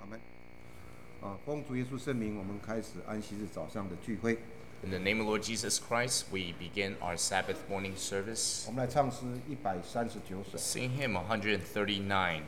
阿们。奉主耶稣圣名，我们开始安息日早上的聚会。 In the name of Lord Jesus Christ, we begin our Sabbath morning service. 我们来唱诗139首。 Sing hymn 139.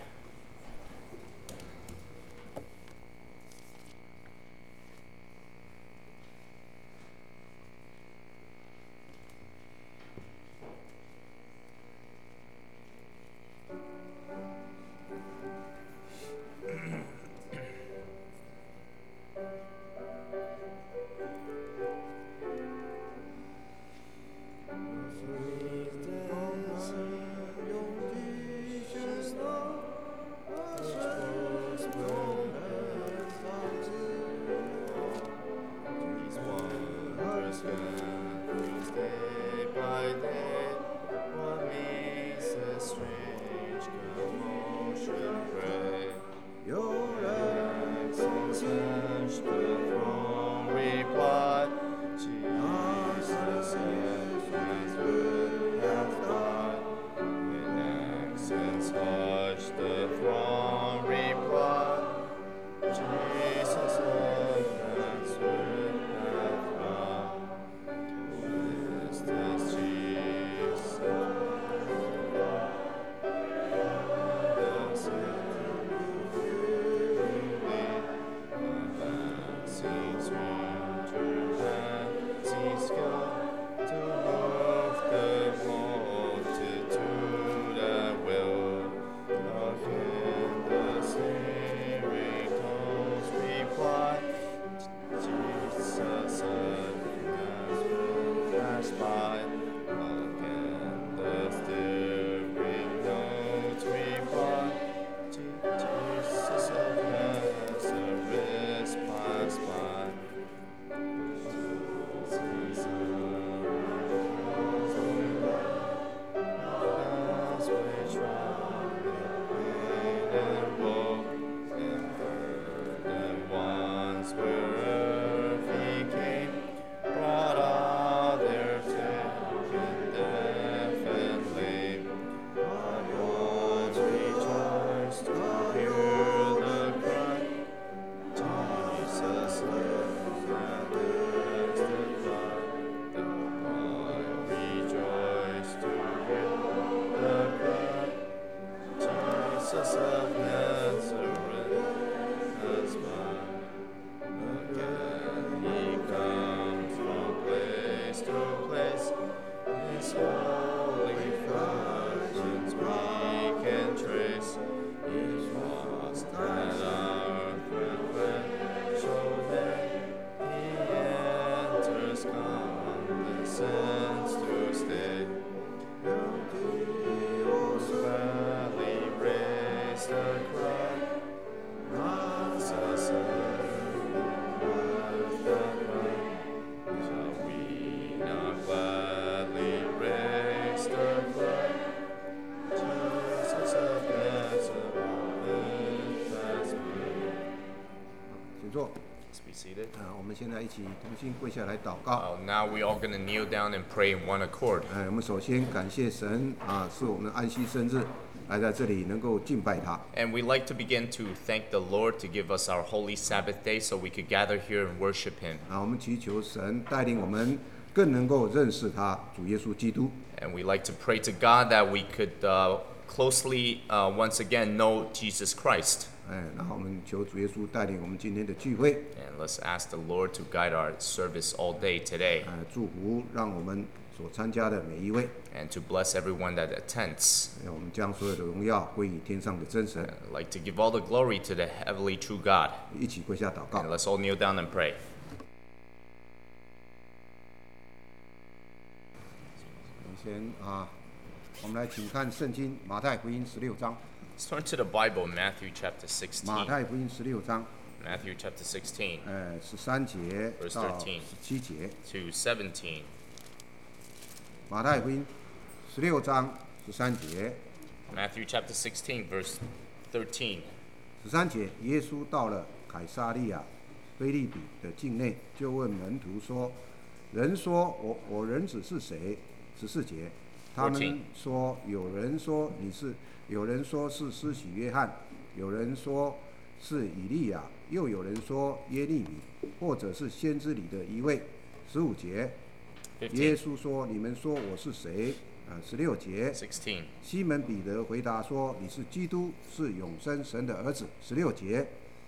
Let's be seated. 我们现在一起同心跪下来祷告。 Now we all going to kneel down and pray in one accord. 我们首先感谢神是我们安息生日，来在这里能够敬拜他。 And we like to begin to thank the Lord to give us our holy Sabbath day so we could gather here and worship Him. 我们祈求神带领我们更能够认识他，主耶稣基督。 And we like to pray to God that we could closely once again know Jesus Christ. 然后我们求主耶稣带领我们今天的聚会。 And let's ask the Lord to guide our service all day today. 祝福让我们所参加的每一位。 And to bless everyone that attends. 我们将所有的荣耀归于天上的真神。 I'd like to give all the glory to the heavenly true God. 一起跪下祷告。 And let's all kneel down and pray. 先我们来请看圣经马太福音16章。 Let's turn to the Bible, Matthew chapter 16. 马太福音16章。 Matthew chapter 16. 13节到17节。 To 17. 马太福音16章13节。 Matthew chapter 16, verse 13. 13节，耶稣到了凯撒利亚腓立比的境内，就问门徒说：“人说我人子是谁？”14节，他们说：“有人说是施洗约翰，有人说是以利亚，又有人说耶利米，或者是先知里的一位。15节，耶稣说：“你们说我是谁？”16节， 16. 西门彼得回答说：“你是基督，是永生神的儿子。”16节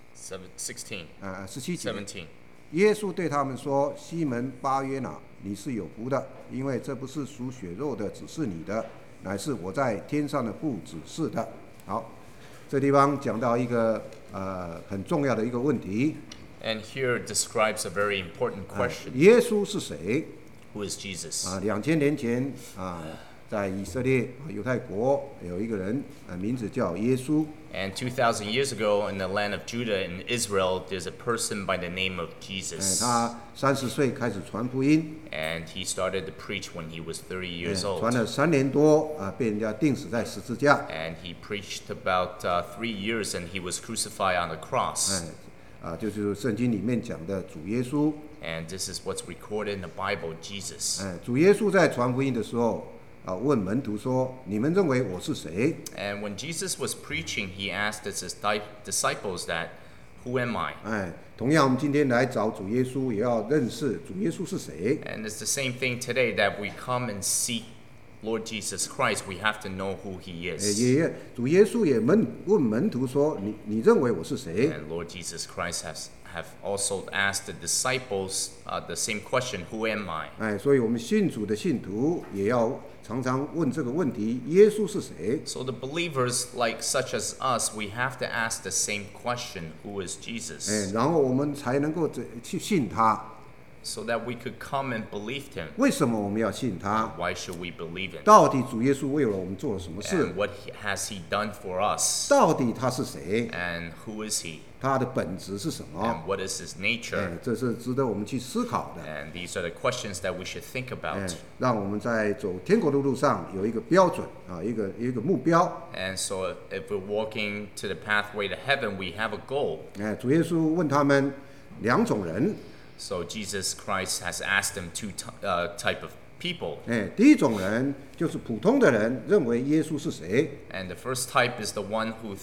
16. 17节， 17. 耶稣对他们说：“西门巴约拿，你是有福的，因为这不是属血肉的指示你的，乃是我在天上的父指示的。”好，这地方讲到一个很重要的一个问题。 And here it describes a very important question. 耶稣是谁 Who is Jesus? 2000年前在以色列犹太国有一个人名字叫耶稣。 And 2,000 years ago, in the land of Judah in Israel, there's a person by the name of Jesus. 他30岁开始传福音， And he started to preach when he was 30 years 传 old. 了3年多被人家钉死在十字架。 And he preached about 3 years, and he was crucified on the cross. 就是圣经里面讲的主耶稣。 And this is what's recorded in the Bible, Jesus. 主耶稣在传福音的时候问门徒说：“你们认为我是谁？” And when Jesus was preaching, he asked his disciples that, "Who am I?" 同样我们今天来找主耶稣，也要认识主耶稣是谁。 And it's the same thing today that we come and seek Lord Jesus Christ. We have to know who he is. 主耶稣也问门徒说：“你认为我是谁？” And Lord Jesus Christ have also asked the disciples the same question, "Who am I?" 所以我们信主的信徒也要常常问这个问题：耶稣是谁？ So the believers like such as us, we have to ask the same question, "Who is Jesus?" 然后我们才能够去信他。 So that we could come and believe him. 为什么我们要信他？ Why should we believe him? 到底主耶稣为了我们做了什么事？ And what has he done for us? 到底他是谁？ And who is he? 他的本质是什么？ And what is his nature? 这是值得我们去思考的。 And these are the questions that we should think about. 让我们在走天国的路上有一个标准一个目标。 And so if we're walking to the pathway to heaven, we have a goal. 主耶稣问他们2种人。 So Jesus Christ has asked them two type of people. 第一种人就是普通的人，认为耶稣是谁。 And the first type is the one who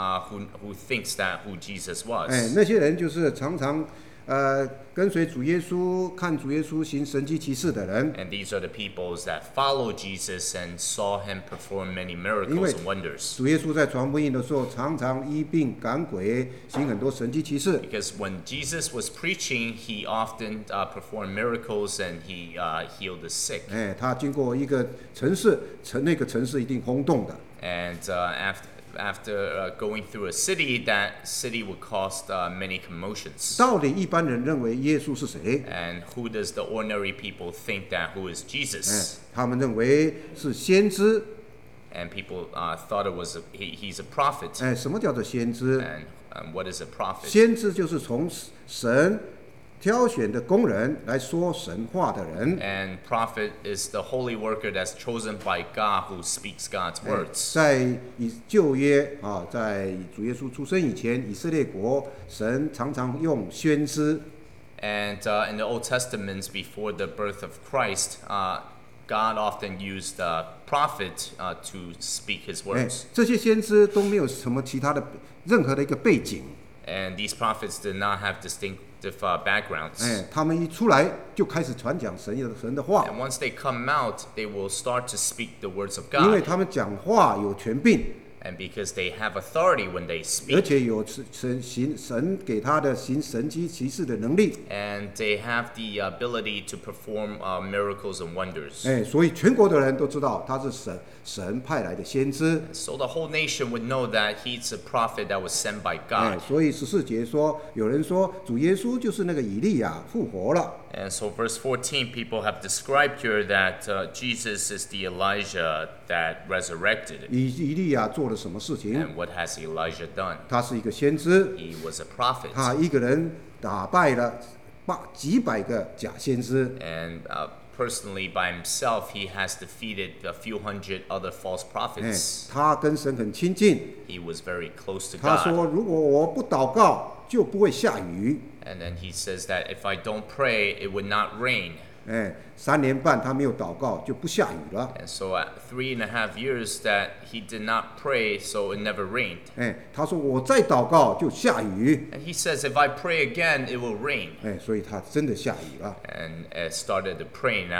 thinks that who Jesus was. 那些人就是常常跟随主耶稣、看主耶稣行神迹奇事的人。 And these are the people that follow Jesus and saw him perform many miracles and wonders. 主耶稣在传福音的时候，常常医病赶鬼，行很多神迹奇事。 Because when Jesus was preaching, he often performed miracles and he healed the sick. 他经过一个城市，那个城市一定轰动的。 And after going through a city, that city would cause many commotions. 到底一般人认为耶稣是谁？ And who does the ordinary people think that who is Jesus? 他们认为是先知。 And people thought it was he's a prophet. 什么叫做先知？ And what is a prophet? 先知就是从神挑选的工人来说神话的人。 And prophet is the holy worker that's chosen by God who speaks God's words. 在旧约在主耶稣出生以前，以色列国神常常用先知。 And in the Old Testaments, before the birth of Christ, God often used a prophet to speak his words. 这些先知都没有什么其他的任何的一个背景。 And these prophets did not have distinctive backgrounds. 他们一出来就开始传讲神的话。 And once they come out, they will start to speak the words of 因为 God. 他们讲话有权柄。 And because they have authority when they 而 speak. 且有神给他的行神迹奇事的能力。 And they have the ability to perform miracles and wonders. 所以全国的人都知道他是神派来的先知。 So the whole nation would know that he's a prophet that was sent by God. 所以14节说，有人说主耶稣就是那个以利亚复活了。 And so verse 14, people have described here that Jesus is the Elijah that resurrected. 以利亚做了什么事情？ And what has Elijah done? 他是一个先知， He was a prophet. 他一个人打败了几百个假先知。 And personally, by himself, he has defeated a few hundred other false prophets. 他跟神很亲近。 He was very close to 他 God. 说：“如果我不祷告，就不会下雨。” And then he says that if I don't pray, it would not rain. 3年半他没有祷告，就不下雨了。 And so at 3.5 years that he did not pray, so it never rained. 他说我再祷告就下雨。 And he says, if I pray again, it will rain. 所以他真的下雨了。 And it started to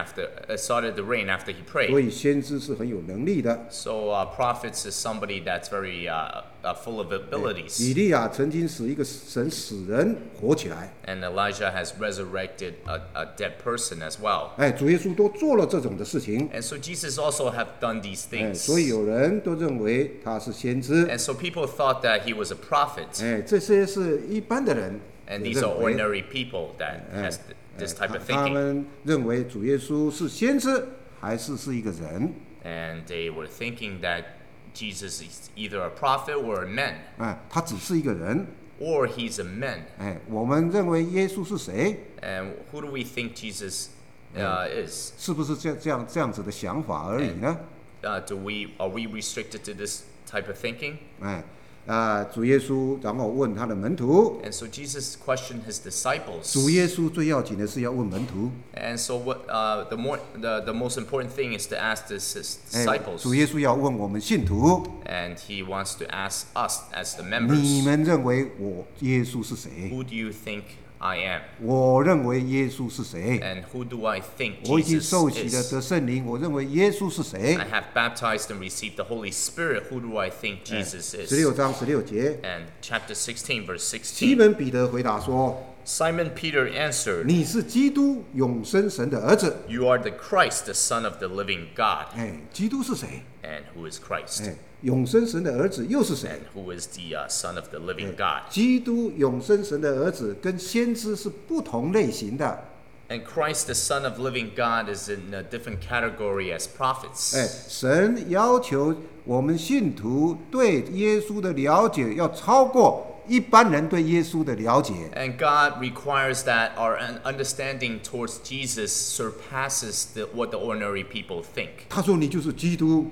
rain after he 所 prayed. 以先知是很有能力的。 So prophets is somebody that's very full of 以 abilities. 利亚曾经使一个神死人活起来。 And Elijah has resurrected a dead person as well. 主耶稣都做了这种的事情。 And so Jesus also have done these things. 所以有人都认为他是先知。 And so people thought that he was a prophet. 这些是一般的人 And 也 these are 认为 ordinary people that has this type of 他 thinking. 们认为主耶稣是先知还是一个人。 And they were thinking that Jesus is either a prophet or a man. 他只是一个人。 Or he's a man. 我们认为耶稣是谁？ And who do we think Jesus is? 是不是这样子的想法而已呢？ Are we restricted to this type of thinking? 主耶稣然后问他的门徒。 And so Jesus questioned his disciples. 主耶稣最要紧的是要问门徒。 And so the most important thing is to ask his disciples. 主耶稣要问我们信徒。 And he wants to ask us as the 你 members. 们认为耶稣是谁？ Who do you think I am? 我认为耶稣是谁？ And who do I think 我已经 Jesus 受洗了 is? 得圣灵，我认为耶稣是谁 I have baptized and received the Holy Spirit. Who do I think Jesus is? ？16章16节， And chapter 16, verse 西 16. 门彼得回答说 Simon Peter：“ answered, 你是基督，永生神的儿子。 You are the Christ, the Son of the living God. 基督是谁？ And who is Christ? 永生神的儿子又是谁 And who is the Son of the living God? 基督永生神的儿子跟先知是不同类型的。 And Christ, the Son of living God, is in a different category as prophets. 神要求我们信徒对耶稣的了解要超过一般人对耶稣的了解。 And God requires that our understanding towards Jesus surpasses what the ordinary people think. 他说：“你就是基督。”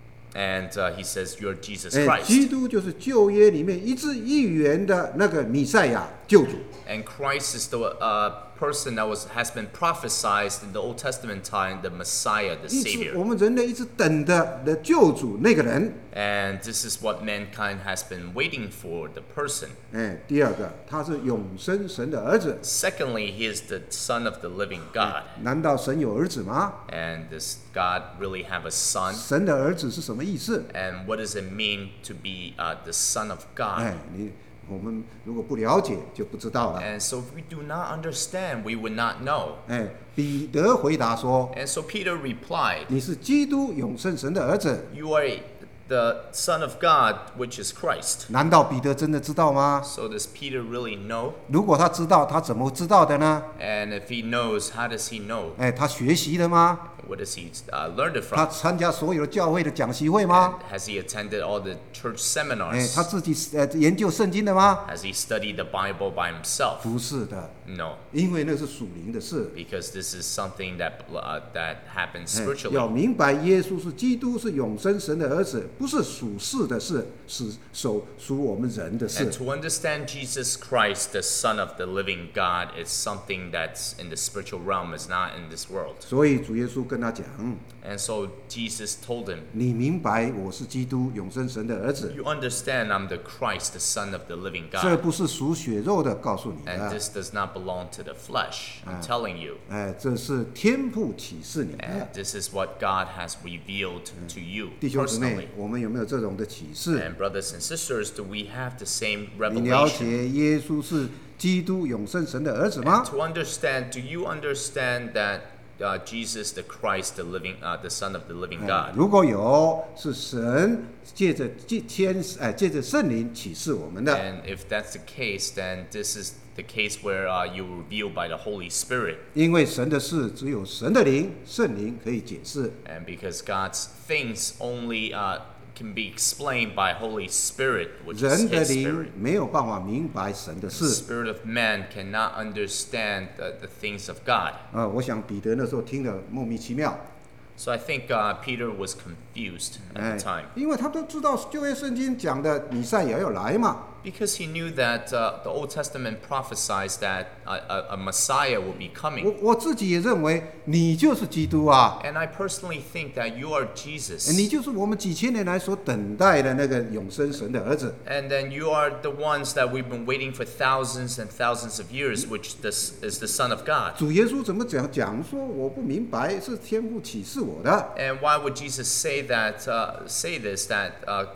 And he says, You're Jesus 基 Christ. 督就是旧约里面一字一元的那个弥赛亚救主。 And Christ is the person that has been prophesied in the Old Testament time, the Messiah, the 一直 Savior. 我们人类一直等的救主那个人。 And this is what mankind has been waiting for, the person. 第二个，他是永生神的儿子。 Secondly, he is the Son of the living God. 难道神有儿子吗？ And does God really have a son? 神的儿子是什么意思？ And what does it mean to be the Son of God? 我们如果不了解就不知道了。 And so if we do not understand, we would not know. 彼得回答说 And so Peter replied,：“ 你是基督永生神的儿子。 You are the Son of God, which is Christ. ” 难道彼得真的知道吗？ So does Peter really know? 如果他知道，他怎么知道的呢？ And if he knows, how does he know? 他学习的吗？ What does he learn it 他 from? 参加所有的教会的讲习会吗？ Has he attended all the church 他 seminars? 自己研究圣经的吗？ Has he studied the Bible by himself? 不是的， No, 因为那是属灵的事。 because this is something that happens 要 spiritually. 明白耶稣是基督，是永生神的儿子，不是属世的事，是属我们人的事 And。to understand Jesus Christ, the Son of the living God, is something that's in the spiritual realm, is not in this world. 所以主耶稣跟他讲 And so Jesus told him,：“ 你明白我是基督，永生神的儿子， You understand I'm the Christ, the Son of the living 这 God. 不是属血肉的，告诉你 And 的。 this does not belong to the flesh. I'm telling you. 这是天父启示你 And 的。 this is what God has revealed to you 弟兄姊 personally. 妹，我们有没有这种的启示？ And brothers and sisters, do we have the same 你了 revelation? 解耶稣是基督永生神的儿子吗 And？ to understand, do you understand that Jesus, the Christ, the Son of the living God? 如果有，是神借着圣灵启示我们的。 And if that's the case, then this is the case where you were revealed by the Holy Spirit. 因为神的事只有神的灵、圣灵可以解释。 And because God's things only can be explained by Holy Spirit, which is 人的 His 灵 Spirit. 没有办法明白神的 The 事。 spirit of man cannot understand the things of God. 我想彼得那时候听得莫名其妙。 So I think Peter was confused at the time. 因为他都知道旧约圣经讲的弥赛亚要来嘛。 Because he knew that the Old Testament prophesies that a Messiah will be coming. 我自己也认为你就是基督啊， And I personally think that you are Jesus. 你就是我们几千年来所等待的那个永生神的儿子。 And then you are the ones that we've been waiting for thousands and thousands of years, which this is the Son of God. 主耶稣怎么讲说我不明白，是天父启示我的。 And why would Jesus say that? Say this that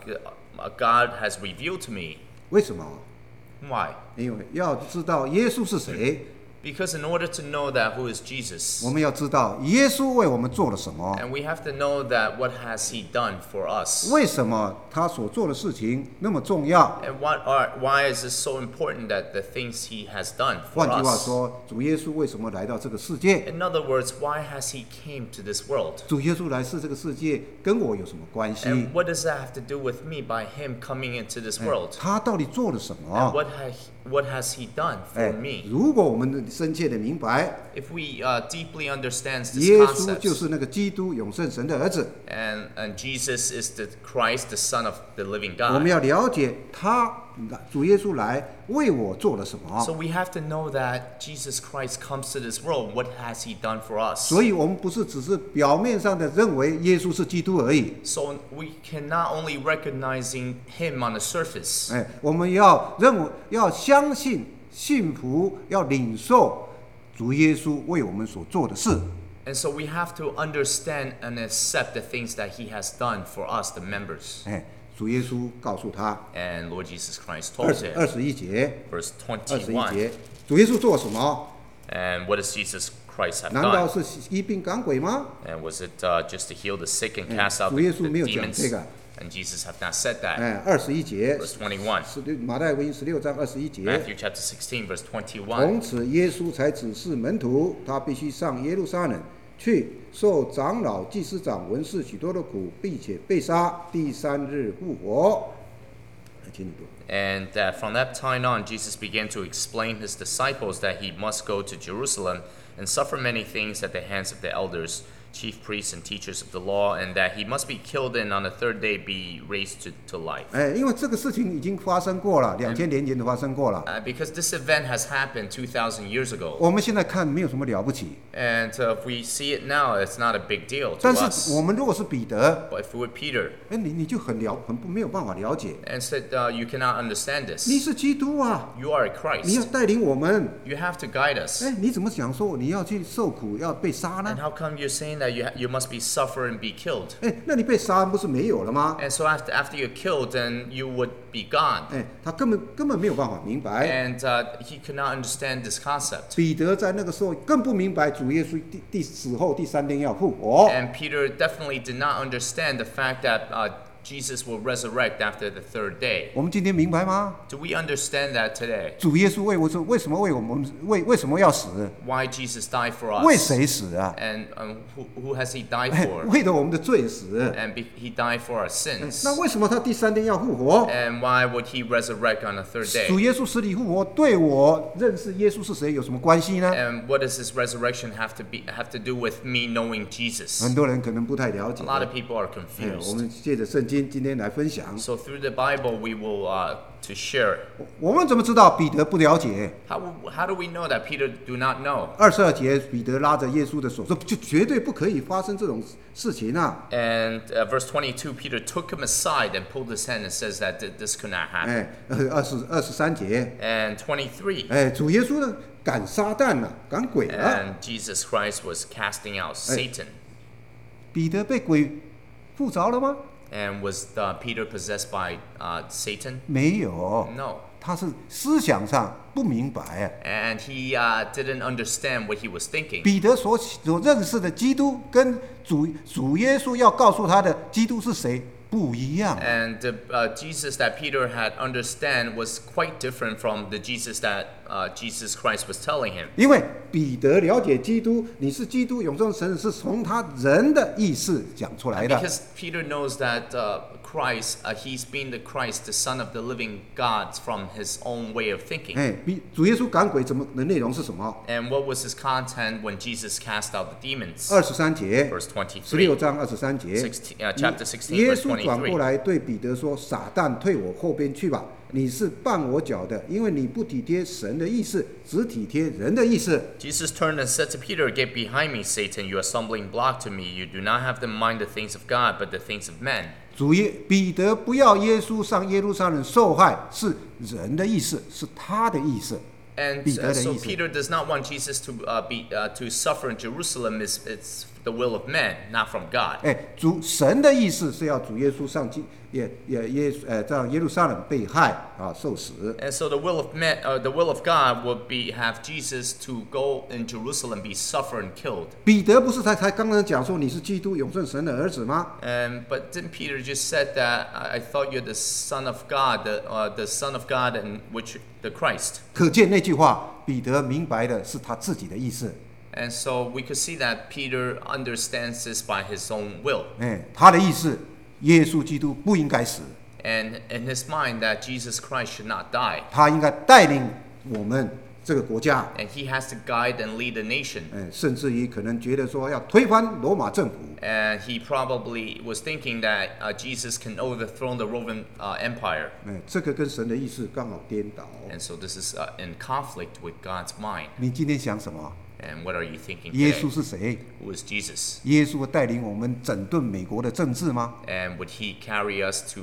God has revealed to me? 为什么？ Why? 因为要知道耶稣是谁， Because in order to know that who is Jesus, 我们要知道耶稣为我们做了什么， and we have to know that what has He done for us, 为什么他所做的事情那么重要。 and why is it so important that the things He has done for 换句话 us? 说，主耶稣为什么来到这个世界？ In other words, why has He came to this world? 主耶稣来是这个世界，跟我有什么关系？ And what does that have to do with me by Him coming into this world? 他到底做了什 And 么？ what has He done 哎 for me? 如果我们深切的明白， If we deeply understand this 耶稣就 concept, 是那个基督永生神的儿子， and Jesus is the Christ, the Son of the living 我们 God. 要了解主耶稣来为我做了什么。 So we have to know that Jesus Christ comes to this world. What has He done for us? 所以我们不是只是表面上的认为耶稣是基督而已， So we can not only recognizing Him on the surface, 哎，我们要相信、信服、要领受主耶稣为我们所做的事。 and so we have to understand and accept the things that He has done for us, the members. 哎，主耶稣告诉他， And Lord Jesus Christ told him, 21节， verse 21 21. 节，主耶稣做什么？ And what does Jesus Christ have 难道 done? 是医病赶鬼吗？ And was it just to heal the sick and cast out 主耶 the 稣没有讲 demons? 这个。 And Jesus have not said that. 哎，21节， Verse 21. 马太福音16章21节。 Matthew chapter 16, verse 21. 从此，耶稣才指示门徒，他必须上耶路撒冷去，受长老、祭司长、文士许多的苦，并且被杀，第3日复活。请你读。 And from that time on, Jesus began to explain his disciples that he must go to Jerusalem and suffer many things at the hands of the elders, chief priests, and teachers of the law, and that he must be killed and on the third day be raised to life. 哎，因为这个事情已经发生过了，2000年前就发生过了。 Because this event has happened 2,000 years ago. 我们现在看没有什么了不起， And if we see it now, it's not a big deal to 但是 us. 我们如果是彼得， But if we were Peter 哎，你就很没有办法了解， and said, you cannot understand 你 this. 是基督啊， You are a 你要 Christ. 带领我们， You have to guide us. 哎，你怎么想说你要去受苦，要被杀 And 呢？ how come you're saying that you must be suffer and be killed? 哎，那你被杀不是没有了吗？ And so after you're killed, then you would be gone. 哎，他根本没有办法明白。 And he could not understand this concept. 彼得在那个时候更不明白主耶稣死后第3天要复活。 And Peter definitely did not understand the fact that Jesus will resurrect after the third day. 我们今天明白吗？ Do we understand that today? 主耶稣为什么为我们为什么要死？ Why Jesus died for 为 us? 谁死啊？ And who has he died 哎 for? 为了我们的罪死。 And he died for our sins. 那为什么他第3天要复活？ And why would he resurrect on the third 主 day? 耶稣死里复活，对我认识耶稣是谁有什么关系呢？ And what does this resurrection have to do with me knowing Jesus? 很多人可能不太了 A 解。 lot of people are 哎，我 confused. 们借着圣经今天来分享。 So through the Bible, we will to share it. 我们怎么知道彼得不了解 How do we know that Peter do not know? ？22节，彼得拉着耶稣的手说：“就绝对不可以发生这种事情啊！” And verse 22, Peter took him aside and pulled his hand and says that this could not happen. 哎，23节， And 23, 哎，主耶稣呢赶撒旦了，赶鬼了。 and Jesus Christ was casting out Satan. 彼得被鬼附着了吗？ And was Peter possessed by Satan? 没有， No. 他是思想上不明白。 And he didn't understand what he was thinking. 彼得所认识的基督跟主耶稣要告诉他的基督是谁不一样。 And the Jesus that Peter had understand was quite different from the Jesus that Jesus Christ was telling him. 因为彼得了解基督，你是基督永生神，是从他人的意识讲出来的。 Because Peter knows that Christ, he's been the Christ, the Son of the living God, from his own way of thinking. 哎，主耶稣赶鬼的内容是什么？ And what was his content when Jesus cast out the demons? 23节 ，Verse 23, 16章23节， chapter 16, 耶 verse 稣转过 23. 来对彼得说：“撒旦，退我后边去吧！ 你是绊我脚的，因为你不体贴神的意思，只体贴人的意思。 Jesus turned and said to Peter, "Get behind me, Satan, you are a stumbling block to me. You do not have to mind the things of God, but the things of men." 彼得不要耶稣上耶路撒冷受害，是人的意思，是他的意思。 And 彼得的 so 意思。 Peter does not want Jesus to suffer in Jerusalem. It's the will of men, not from God. 神的意思是要主耶稣上在耶路撒冷被害受死。 And so the will of men, the will of God would be have Jesus to go in Jerusalem, be suffer and killed. 彼得不是才刚刚讲说你是基督永生神的儿子吗？ But didn't Peter just said that I thought you're the Son of God, the Son of God, and which the Christ? 可见那句话，彼得明白的是他自己的意思。 And so we could see that Peter understands this by his own will. 他的意思，耶稣基督不应该死， And in his mind that Jesus Christ should not die. 他应该带领我们这个国家。 And he has to guide and lead the nation. 甚至于可能觉得说要推翻罗马政府。 And he probably was thinking that Jesus can overthrow the Roman Empire. 这个跟神的意思刚好颠倒。 And so this is in conflict with God's mind. 你今天想什么？ And what are you thinking 耶 today? 稣是谁？ Who is Jesus? 耶稣会带领我们整顿美国的政治吗？ And would he carry us to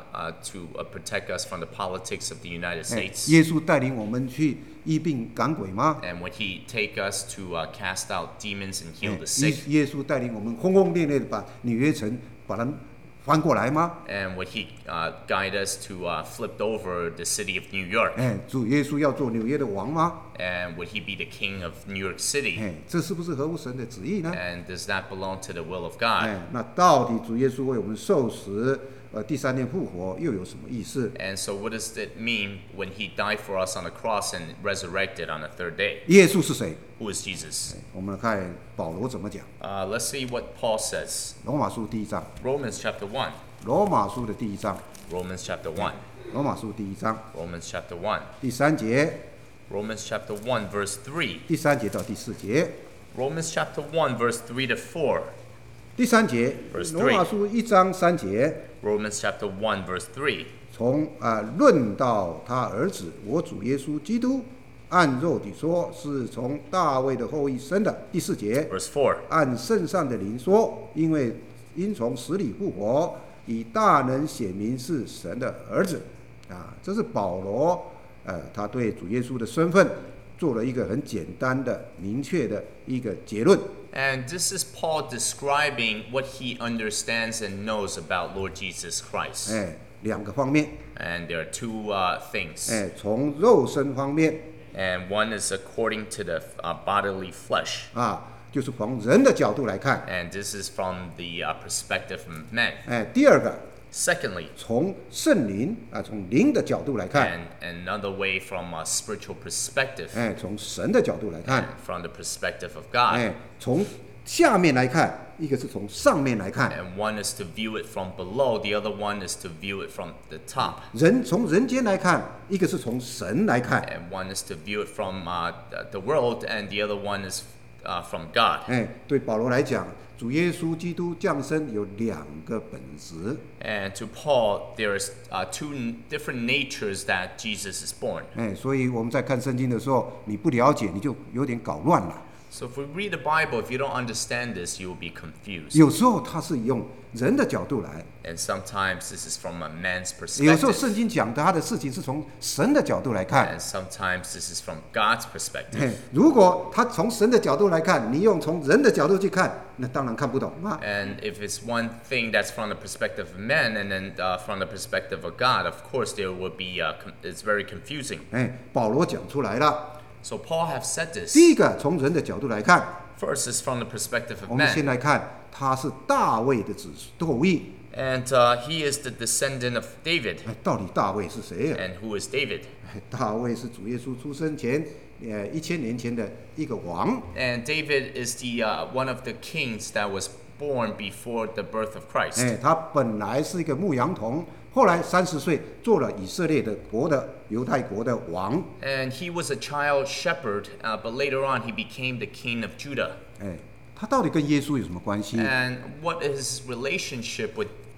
protect us from the politics of the United States? 耶稣带领我们去医病赶鬼吗？ And would he take us to cast out demons and heal the sick? 耶稣带领我们轰轰烈烈的把纽约城把它翻过来吗？ And would he guide us to flip over the city of New York? 主耶稣要做纽约的王吗？ And would he be the king of New York City? 这是不是合乎神的旨意呢？ And does that belong to the will of God? 那到底主耶稣为我们受死，第三天复活又有什么意思？ And so what does it mean when he died for us on the cross and resurrected on the third day? 耶稣是谁？ Who is Jesus? 我们来看保罗怎么讲。 Let's see what Paul says. 罗马书第一章， Romans chapter 1. 罗马书的第一章， Romans chapter 1. 罗马书第一章 Romans chapter 1. 第3节， Romans chapter 1 verse 3. 第3节到第4节， Romans chapter 1 verse 3 to 4. 第3节， Verse 3 罗马书1章3节， Romans chapter 1 verse 3. 从论到他儿子我主耶稣基督，按肉体说是从大卫的后裔生的。第4节， Verse 4. 按圣上的灵说，因从死里复活，以大能显明是神的儿子。这是保罗他对主耶稣的身份做了一个很简单的、明确的一个结论。 And this is Paul describing what he understands and knows about Lord Jesus Christ. 2个方面。 And there are two things. 从肉身方面 And one is according to the bodily flesh. 就是从人的角度来看。 And this is from the perspective of men. 第二个， Secondly, 从圣灵从灵的角度来看。 and another way from a spiritual perspective. 从神的角度来看。 From the perspective of God. 从下面来看，一个是从上面来看。 And one is to view it from below, the other one is to view it from the top. 从人间来看，一个是从神来看。 And one is to view it from the world, and the other one is from God. 对保罗来讲，主耶稣基督降生有2个本质。 And to Paul, there is two different natures that Jesus is born. 所以我们在看圣经的时候，你不了解，你就有点搞乱了。 So if we read the Bible, if you don't understand this, you will be confused. 有时候他是用人的角度来， And sometimes this is from a man's 有时候 perspective. 圣经讲他的事情是从神的角度来看。 And sometimes this is from God's perspective. 如果他从神的角度来看，你用从人的角度去看，那当然看不懂嘛。 And if it's one thing that's from the perspective of men, and then from the perspective of God, of course there will be, it's very confusing. 保罗讲出来了。 So Paul have said this. 第一个从人的角度来看， First is from the perspective of 我们先 men. 来看他是大卫的后裔。 And he is the descendant of David. 到底大卫是谁呀？ And who is David? 大卫是主耶稣出生前1000年前的一个王。 And David is the one of the kings that was born before the birth of Christ. 他本来是一个牧羊童，后来30岁做了以色列的犹太国的王。 And he was a child shepherd, but later on he became the king of Judah. 他到底跟耶稣有什么关系？ And what is his relationship with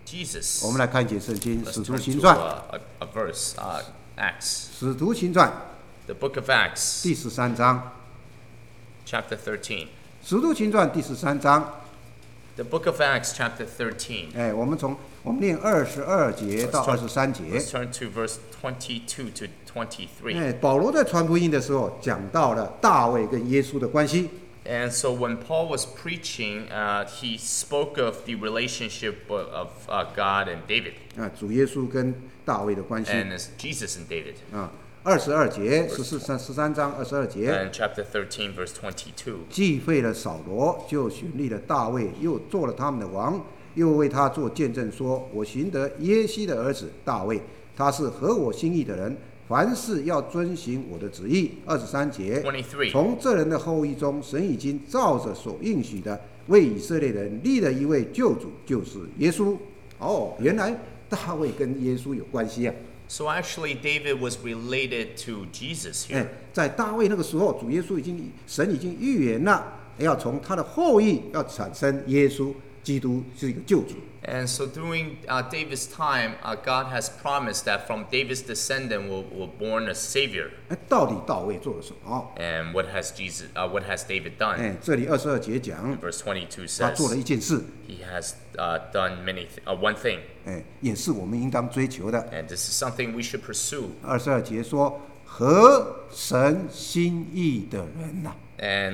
Jesus. 我们来看解圣经，《 Let's 使徒 turn 行 to 传》， a verse, Acts, 《使徒行传》 the book of Acts, 第13章， chapter 13. 《使徒行传》第13章。 The book of Acts, chapter 13. 我们念22节到23节。 Let's turn to verse 22 to 23. 保罗在传福音的时候讲到了大卫跟耶稣的关系。 And so when Paul was preaching, he spoke of the relationship of God and David, 主耶稣跟大卫的关系。 and Jesus and David. 22节13章22节。 And chapter 13, verse 22. 既废了扫罗，就选立了大卫，又做了他们的王，又为他做见证说：我寻得耶西的儿子大卫，他是合我心意的人，凡事要遵行我的旨意。23节， 23. 从这人的后裔中，神已经照着所应许的，为以色列人立了一位救主，就是耶稣。原来大卫跟耶稣有关系啊。 So actually, David was related to Jesus here. 在大卫那个时候，主耶稣神已经预言了，要从他的后裔要产生耶稣基督，是一个救主。 And so during David's time, God has promised that from David's descendant will born a savior. 到底大卫做了什么？ And what has David done? 这里22节讲， Verse 22 他做了 says 一件事， he has done one thing, 也是我们应当追求的。 and this is something we should pursue. 22节说，合神心意的人呐、 And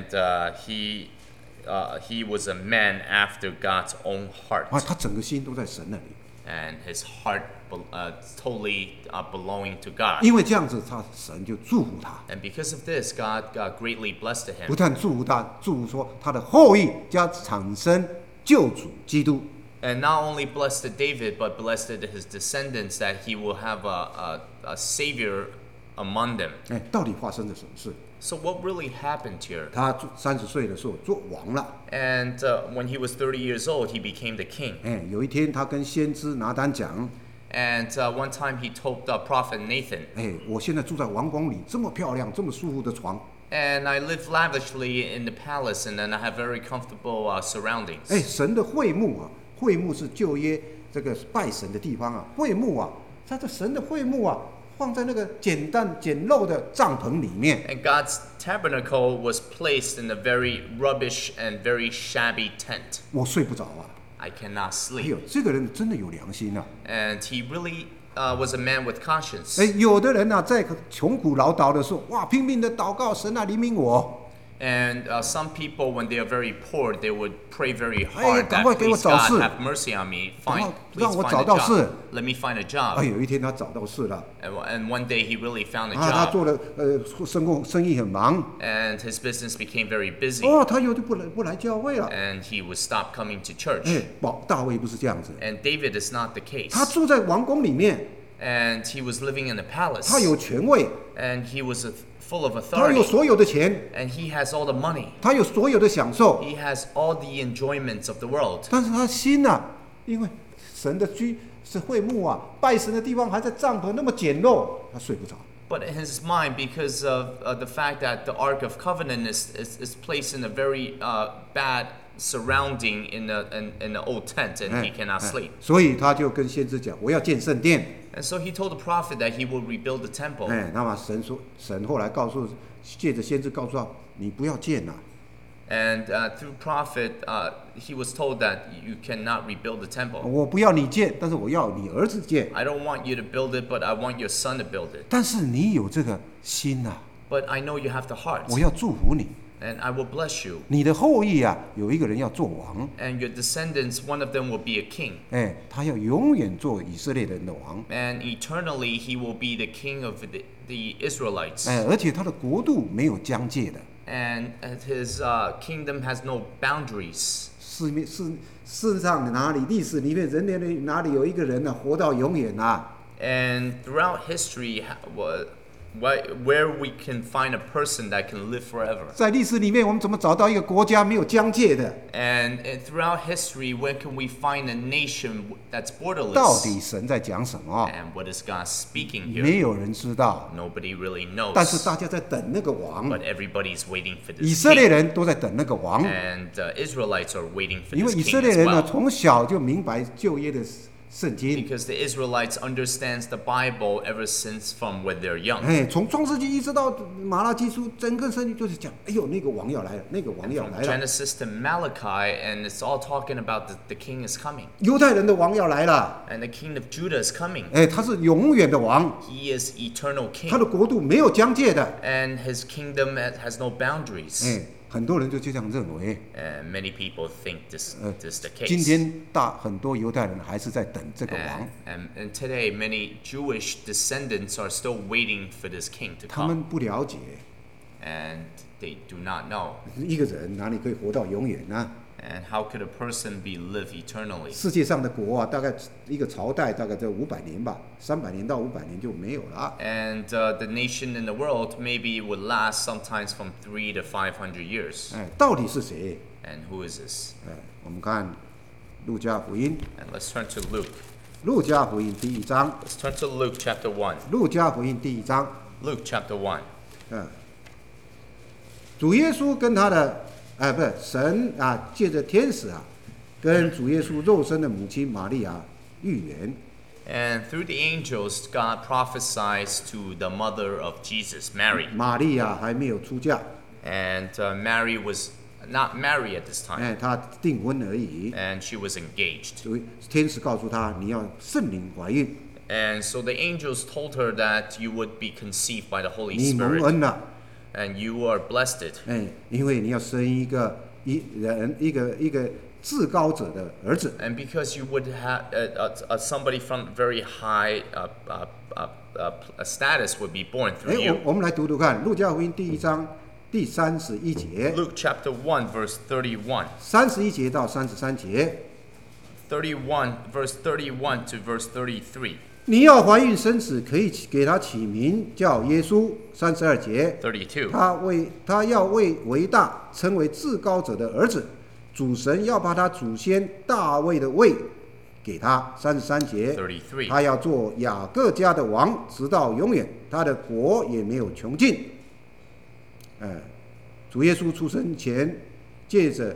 he was a man after God's own heart, 他整个心都在神那里， and his heart totally belonging to God. 因为这样子，神就祝福他， And because of this, God greatly blessed 不 him. 但祝福他，祝福说他的后裔将产生救主基督。 And not only blessed David, but blessed his descendants that he will have a savior among them. 到底发生了什么事？ So what really happened here? 他30岁的时候做王了。 And when he was 30 years old, he became the king. 有一天他跟先知拿单讲， And one time he told the prophet Nathan, 我现在住在王宫里，这么漂亮，这么舒服的床， and I live lavishly in the palace, and then I have very comfortable surroundings. 神的会幕啊，会幕是旧约这个拜神的地方啊，会幕啊，他的神的会幕啊，放在那个简陋的帐篷里面。 And God's tabernacle was placed in a very rubbish and very shabby tent. 我睡不着啊！ I cannot 哎 sleep. 呦，这个人真的有良心啊！ And he really was a man with conscience. 有的人啊，在穷苦潦倒的时候，哇，拼命的祷告，神啊，怜悯我。 And some people, when they are very poor, they would pray very hard 赶 that 快给我 please 找 God 事， have mercy on me. 让我 Please 找 find 到 a 事。 job. Let me find a job. 有一天他找到事了， And one day he really found a 他 job. 做了生意很忙， And his business became very busy. 他又就不来教会了。 And he would stop coming to church. 大卫不是这样子， And David is not the 他 case. 住在王宫里面， And he was living in the 他 palace. 有权位， And he was full of 他有 authority. 所有的钱， And he has all the money. 他有所有的享受， He has all the enjoyments of the world. 但是他心啊，因为神的是会幕啊，拜神的地方还在帐篷那么简陋，他睡不着。 But in his mind, because of the fact that the Ark of Covenant is placed in a very bad surrounding in the old tent, and he cannot sleep. 所以他就跟先知讲，我要建圣殿。 And so he told the prophet that he will rebuild the temple. 那么神后来借着先知告诉他，你不要建了。 And through prophet, he was told that you cannot rebuild the temple. 我不要你建，但是我要你儿子建。 I don't want you to build it, but I want your son to build it. 但是你有这个心呐、 But I know you have the heart, 我要祝福你。 and I will bless you. 你的后裔啊，有一个人要做王， And your descendants, one of them will be a king. 他要永远做以色列人的王， And eternally he will be the king of the Israelites. 而且他的国度没有疆界的。 And his kingdom has no boundaries. 世上哪里历史里面人类哪里有一个人呢、活到永远啊？ And throughout history, where we can find a person that can live forever. 在历史里面，我们怎么找到一个国家没有疆界的？ And throughout history, where can we find a nation that's 到 borderless? 底神在讲什么？ And what is God speaking here? 没有人知道， Nobody really 但是 knows. 大家在等那个王， But everybody's waiting for 以 this 色列 king. 人都在等那个王， And Israelites are waiting for 因为 this 以色 king 列 as 人呢， well. 从小就明白旧约的圣经。 Because the Israelites understands the Bible ever since from when they're young. 从创世纪一直到马拉基书，整个圣经就是讲，哎呦，那个王要来了，那个王要 From 来了， Genesis to Malachi, and it's all talking about the king is coming. 犹太人的王要来了， And the king of Judah is coming. 他是永远的王， He is eternal 他的 king. 国度没有疆界的。 And his kingdom has no boundaries. 很多人就这样认为。 And many people think this is the 今 case. 天很多犹太人还是在等这个王， And today, many Jewish descendants are still waiting for this king to 他 come. 们不了解 And they do not know. 一个人哪里可以活到永远呢？ And how could a person live eternally? 世界上的国啊，大概一个朝代大概在500年吧，300年到500年就没有了。 And the nation in the world maybe would last sometimes from 300 to 500 years. 到底是谁？ And who is this? 我们看路加福音， And let's turn to Luke. 路加福音第1章， Let's turn to Luke chapter 1. 路加福音第1章， Luke chapter 1. 主耶稣跟他的不是神啊，借着天使啊，跟主耶稣肉身的母亲玛利亚预言。 And through the angels, God prophesies to the mother of Jesus, Mary. 玛利亚还没有出嫁， And Mary was not married at this time. 她订婚而已。 And she was engaged. 所以天使告诉她，你要圣灵怀孕， And so the angels told her that you would be conceived by the Holy 你蒙 Spirit. 恩了。 And you are blessed. 因为你要生一个至高者的儿子。 And because you would have somebody from very high status would be born through you. 我们来读读看，路加福音第1章第31节， Luke chapter 1 verse 31. 31节到33节， 31 verse 31 to verse 33. 你要怀孕生子，可以给他起名叫耶稣。32节， 32. 他要为大，称为至高者的儿子。主神要把他祖先大卫的位给他。33节， 33. 他要做雅各家的王，直到永远，他的国也没有穷尽。主耶稣出生前，借着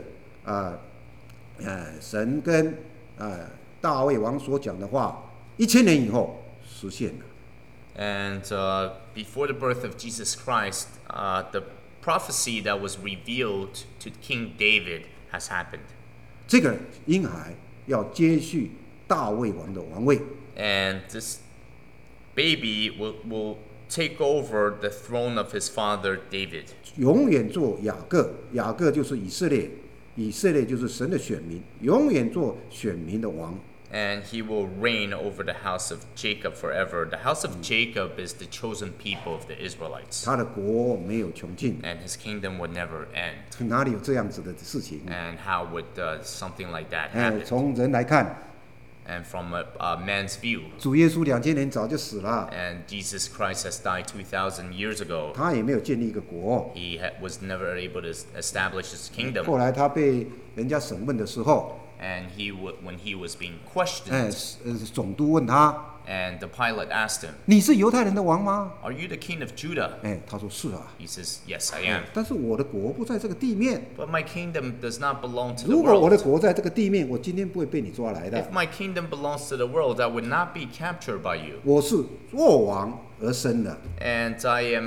神跟大卫王所讲的话，1000年以后实现了。 And before the birth of Jesus Christ, the prophecy that was revealed to King David has happened. 这个婴孩要接续大卫王的王位， And this baby will take over the throne of his father David. 永远做雅各。雅各就是以色列，以色列就是神的选民，永远做选民的王。 And he will reign over the house of Jacob forever. The house of Jacob is the chosen people of the Israelites. 他的国没有穷尽， And his kingdom would never end. 哪里有这样子的事情？ And how would something like that happen? 从人来看， And from a man's view, 主耶稣2000年早就死了， and Jesus Christ has died 2,000 years ago. 他也没有建立一个国。 He was never able to establish his kingdom. 后来他被人家审问的时候， And when he was being questioned, 总督问他 and the pilot asked him, 你是犹太人的王吗？ "Are you the king of Judah?" 他说是啊。 He says, "Yes, I am. 但是我的国不在这个地面。 But my kingdom does not belong to the 如果我的 world. 国在这个地面，我今天不会被你抓来 If 的。 my kingdom belongs to the world, I would not be captured by you. 我是做王而生的。 And I am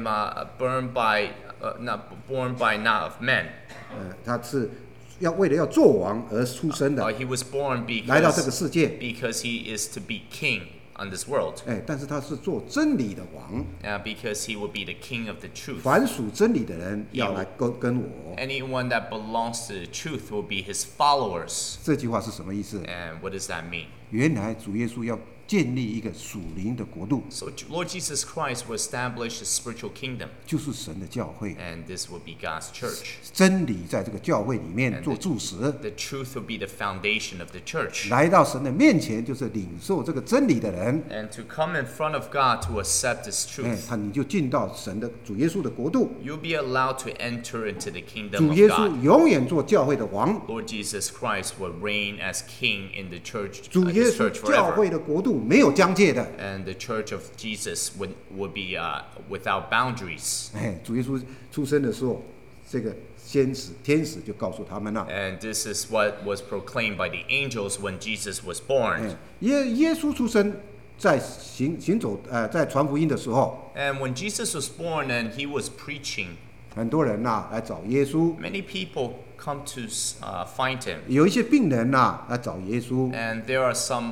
not born by not of men. 他是为了要做王而出生的， He was born 来到这个世界。 because he is to be king on this world. 但是他是做真理的王。 Because he will be the king of the truth. 凡属真理的人要来跟我。 Anyone that belongs to the truth will be his followers. 这句话是什么意思？ And what does that mean? 原来主耶稣要建立一个属灵的国度， So Lord Jesus Christ will establish a spiritual kingdom. 就是神的教会。 And this will be God's church. 真理在这个教会里面做柱石， The truth will be the foundation of the church. 来到神的面前，就是领受这个真理的人。 And to come in front of God to accept this truth, 你就进到神的主耶稣的国度。 you'll be allowed to enter into the kingdom 主 of 耶稣 God. 永远做教会的王。 Lord Jesus Christ will reign as king in the church, 主耶 his 稣 church 教 forever. 会的国度没有疆界的。 And the church of Jesus would be without boundaries. 主耶稣出生的时候， 这个天使就告诉他们了。 And this is what was proclaimed by the angels when Jesus was born. 耶稣出生，在行走在传福音的时候， And when Jesus was born and he was preaching, 很多人来找耶稣， many people come to find him. 有一些病人来找耶稣， And there are some,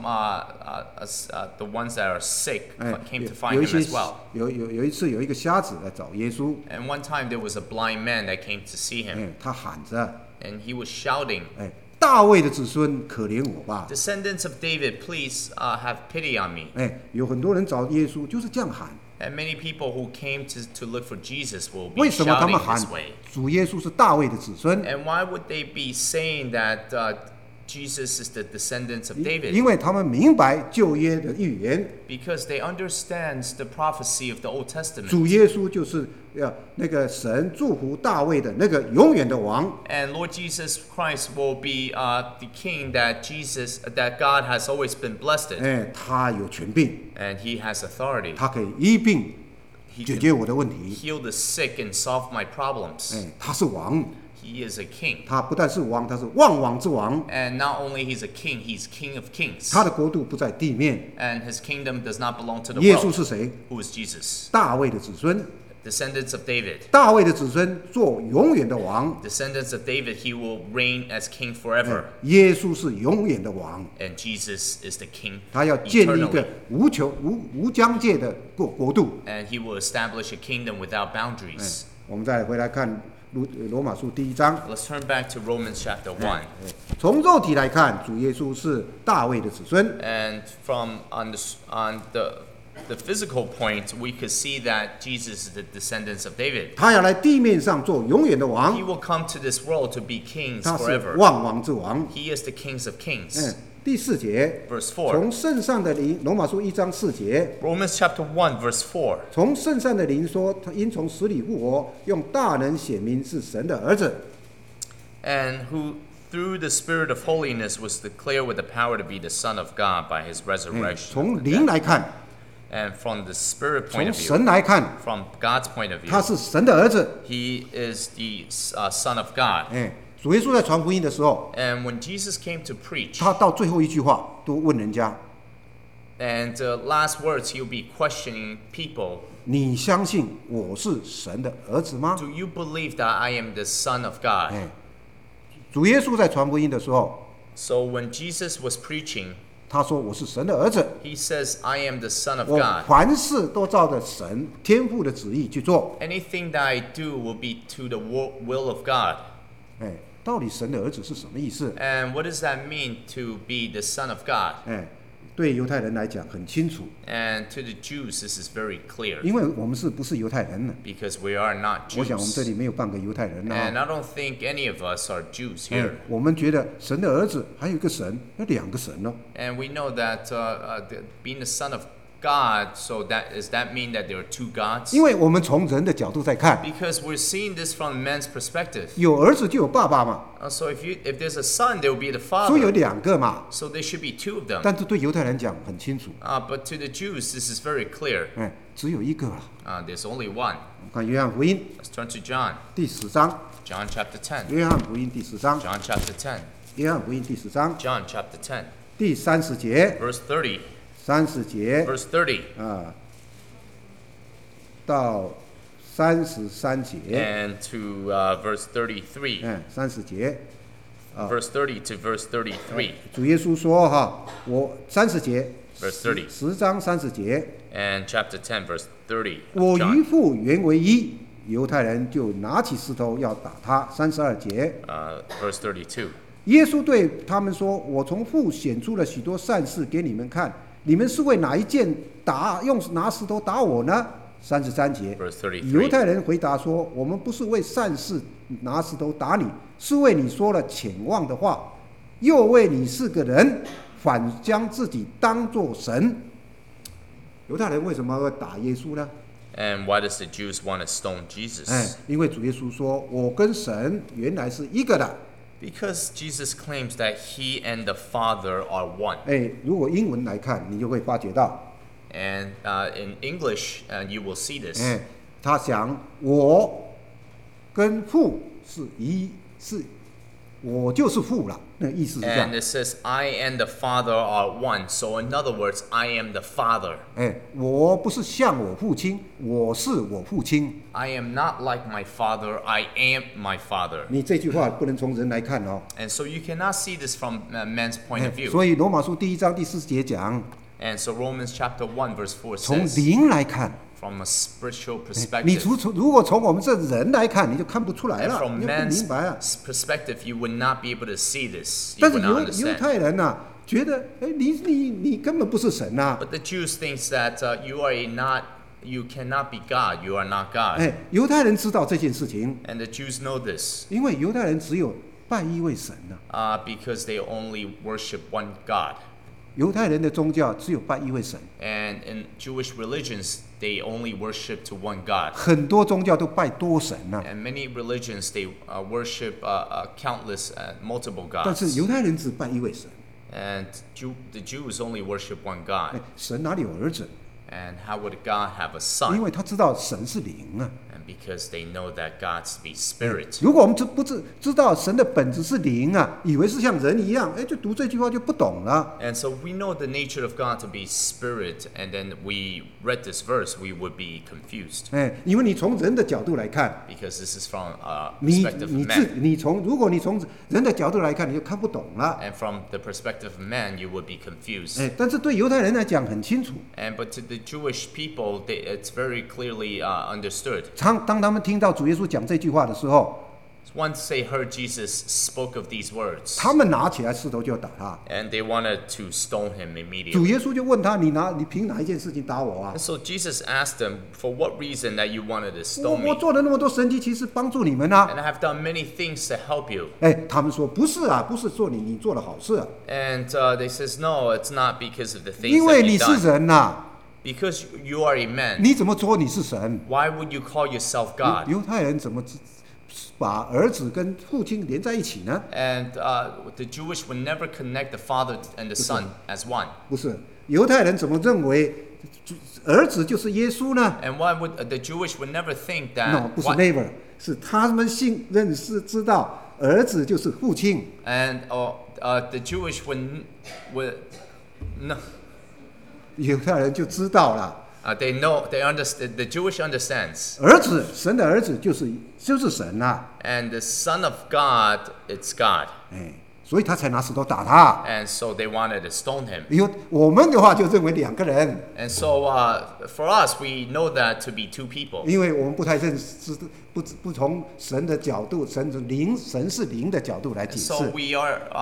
the ones that are sick came to find 有一 him 些 as well. 有一次有一个瞎子来找耶稣， And one time there was a blind man that came to see him, 他喊着， and he was shouting, 大卫的子孙，可怜我吧。 "Descendants of David, please have pity on me." 有很多人找耶稣就是这样喊。 And many people who came to look for Jesus will 为 be 什么他 shouting 们喊 this way. 主耶稣是大卫的子孙？ And why would they be saying that Jesus is the descendants of 因 David? 为他们明白旧约的预言， Because they understand the prophecy of the Old Testament. 主耶稣就是那个神祝福大卫的那个永远的王。 And Lord Jesus Christ will be the king that God has always been blessed in. 他有权柄， And he has authority. 他可以医病 He 解 can 决我的问题。 heal the sick and solve my problems. 他是王， He is a king. 他不但是王，他是万王之王。 And not only he's a king, he's king of kings. 他的国度不在地面。 And his kingdom does not belong to the 耶稣 world. 是谁？ Who is Jesus? 大卫的子孙。 Descendants of David. 大卫的子孙做永远的王。 Descendants of David, he will reign as king forever. 耶稣是永远的王， And Jesus is the king 他要建立一 eternally. 个无疆界的国度。 And he will establish a kingdom without boundaries. 我们再回来看罗马书第1章。 Let's turn back to Romans chapter 1. 从肉体来看，主耶稣是大卫的子孙。 And from on the physical point, we could see that Jesus is the descendants of David. 他要来地面上做永远的 He 王， will come to this world to be kings 他是 forever. 万王之王。 He is the kings of kings. 第4节， Verse 4. 从圣上的灵，罗马书1章4节， Romans chapter 1, verse 4. 从圣上的灵说，他因从死里复活，用大能显明是神的儿子。 And who through the spirit of holiness was declared with the power to be the Son of God by his resurrection. 从灵来看， And from the spirit point 从 of 神 view, 来看， from God's point of 他 view, 是神的儿子。 he is the Son of God. 主耶稣在传福音的时候， And when Jesus came to preach, 他到最后一句话都问人家： and last words, he'll be questioning people, 你相信我是神的儿子吗？ do you believe that I am the Son of God? 主耶稣在传福音的时候， So when Jesus was preaching, 他说我是神的儿子， he says, I am the Son of 我 God. 凡事都照着神天父的旨意去做。 Anything that I do will be to the will of God. 到底神的儿子是什么意思？ And what does that mean to be the Son of God? 对犹太人来讲很清楚， And to the Jews, this is very clear 因为我们不是犹太人呢？ because we are not 我想我们这 Jews. 里没有半个犹太人 And 呢。 I don't think any of us are Jews here. 我们觉得神的儿子还有一个神，有2个神呢。 And we know that being the Son of God, so does that mean that there are two gods? 因为我们从人的角度在看， Because we're seeing this from men's perspective. 有儿子就有爸爸嘛， So if there's a son, there will be the 所以有 father. 2个嘛。 So there should be two of them. 但是对犹太人讲很清楚， But to the Jews, this is very clear. 只有一个了。 There's only one. 我们看约翰福音 Let's turn to John. 第10章， John chapter 10. 约翰福音第10章， John chapter 10. 约翰福音第10章 John chapter 10. 第30节， Verse 30. 30节 Verse 30. 到33节， And to verse 33. 30节， Verse 30 to verse 33. 主耶稣说我30节 Verse 30. 10章30节， And chapter 10, verse 30. 我 of 与 John. 父原为一。犹太人就拿起石头要打他。32节， Verse 32. 耶稣对他们说：“我从父显出了许多善事给你们看，你们是为哪一件用拿石头打我呢？”33节， Verse 33. 犹太人回答说：“我们不是为善事拿石头打你，是为你说了浅妄的话，又为你是个人，反将自己当作神。”犹太人为什么会打耶稣呢？ And why does the Jews want to stone Jesus? 因为主耶稣说：“我跟神原来是一个的。” Because Jesus claims that he and the Father are one. 如果英文来看，你就会发觉到， And in English, you will see this. 他想我跟父是我就是父了，那意思是这样。 And it says, I and the Father are one. So in other words, I am the Father. 我不是像我父亲，我是我父亲。 I am not like my Father, I am my Father. 你这句话不能从人来看哦。 And so you cannot see this from man's point of view. 所以罗马书第1章第4节讲， And so Romans chapter 1 verse 4 从 says, 灵来看。 from a spiritual 你 perspective. 如果从我们这人来看，你就看不出来 And 了， from 你就不 man's 明白啊。 perspective, you would not be able to see this. You 但是 would not 犹 understand. 太人呐、觉得，你根本不是神呐、 But the Jews thinks that you cannot be God. You are not God. 犹太人知道这件事情， And the Jews know this 因为犹太人只有拜一位神呐、 because they only worship one God. 犹太人的宗教只有拜一位神， And in Jewish religions, they only worship to one God. 很多宗教都拜多神呐、 And many religions, they worship countless, multiple 但是 gods. 犹太人只拜一位神。 And the Jews only worship one God. 神哪里有儿子？ And how would God have a 因 son? 为他知道神是灵啊。 And because they know that God's be spirit. 如果我们不知道神的本质是灵啊，以为是像人一样，就读这句话就不懂了。 And so we know the nature of God to be spirit, and then we read this verse, we would be confused 因为你从人的角度来看， because this is from a 你 perspective of man. 如果你从人的角度来看，你就看不懂了。 And from the perspective of man, you would be confused. 但是对犹太人来讲很清楚， But to the Jewish people, it's very clearly understood. 当他们听到主耶稣讲这句话的时候， Once they heard Jesus spoke of these words, 他们拿起来石头就打他。 and they wanted to stone him 主 immediately. 耶稣就问他：“你凭哪一件事情打我啊 And so Jesus asked them, for what reason that you wanted to？” 我 stone me? 做了那么多神迹奇事帮助你们啊。 And I have done many things to help you. 他们说不是啊，不是说你做了好事啊， And they says, no, it's not because of the things 因为 that 你 you've 是 done. 人呐、 Because you are a man. 你怎么说你是神？ Why would you call yourself God? 犹太人怎么把儿子跟父亲连在一起呢？ And the Jewish would never connect the father and the son as one. 不是，犹太人怎么认为儿子就是耶稣呢 And why would the Jewish would never think ？No， that 不是 what- never，是他们认识知道儿子就是父亲。 and the Jewish would no, 犹太人就知道了， they know, they understand, the Jewish understands. 儿子，神的儿子就是神呐、 And the Son of God, it's God. 所以他才拿石头打他。 And so they wanted to stone him. 我们的话就认为两个人， And so for us, we know that to be two people. 因为我们不太认识，不从神的角度，神是灵的角度来解 So 释。 we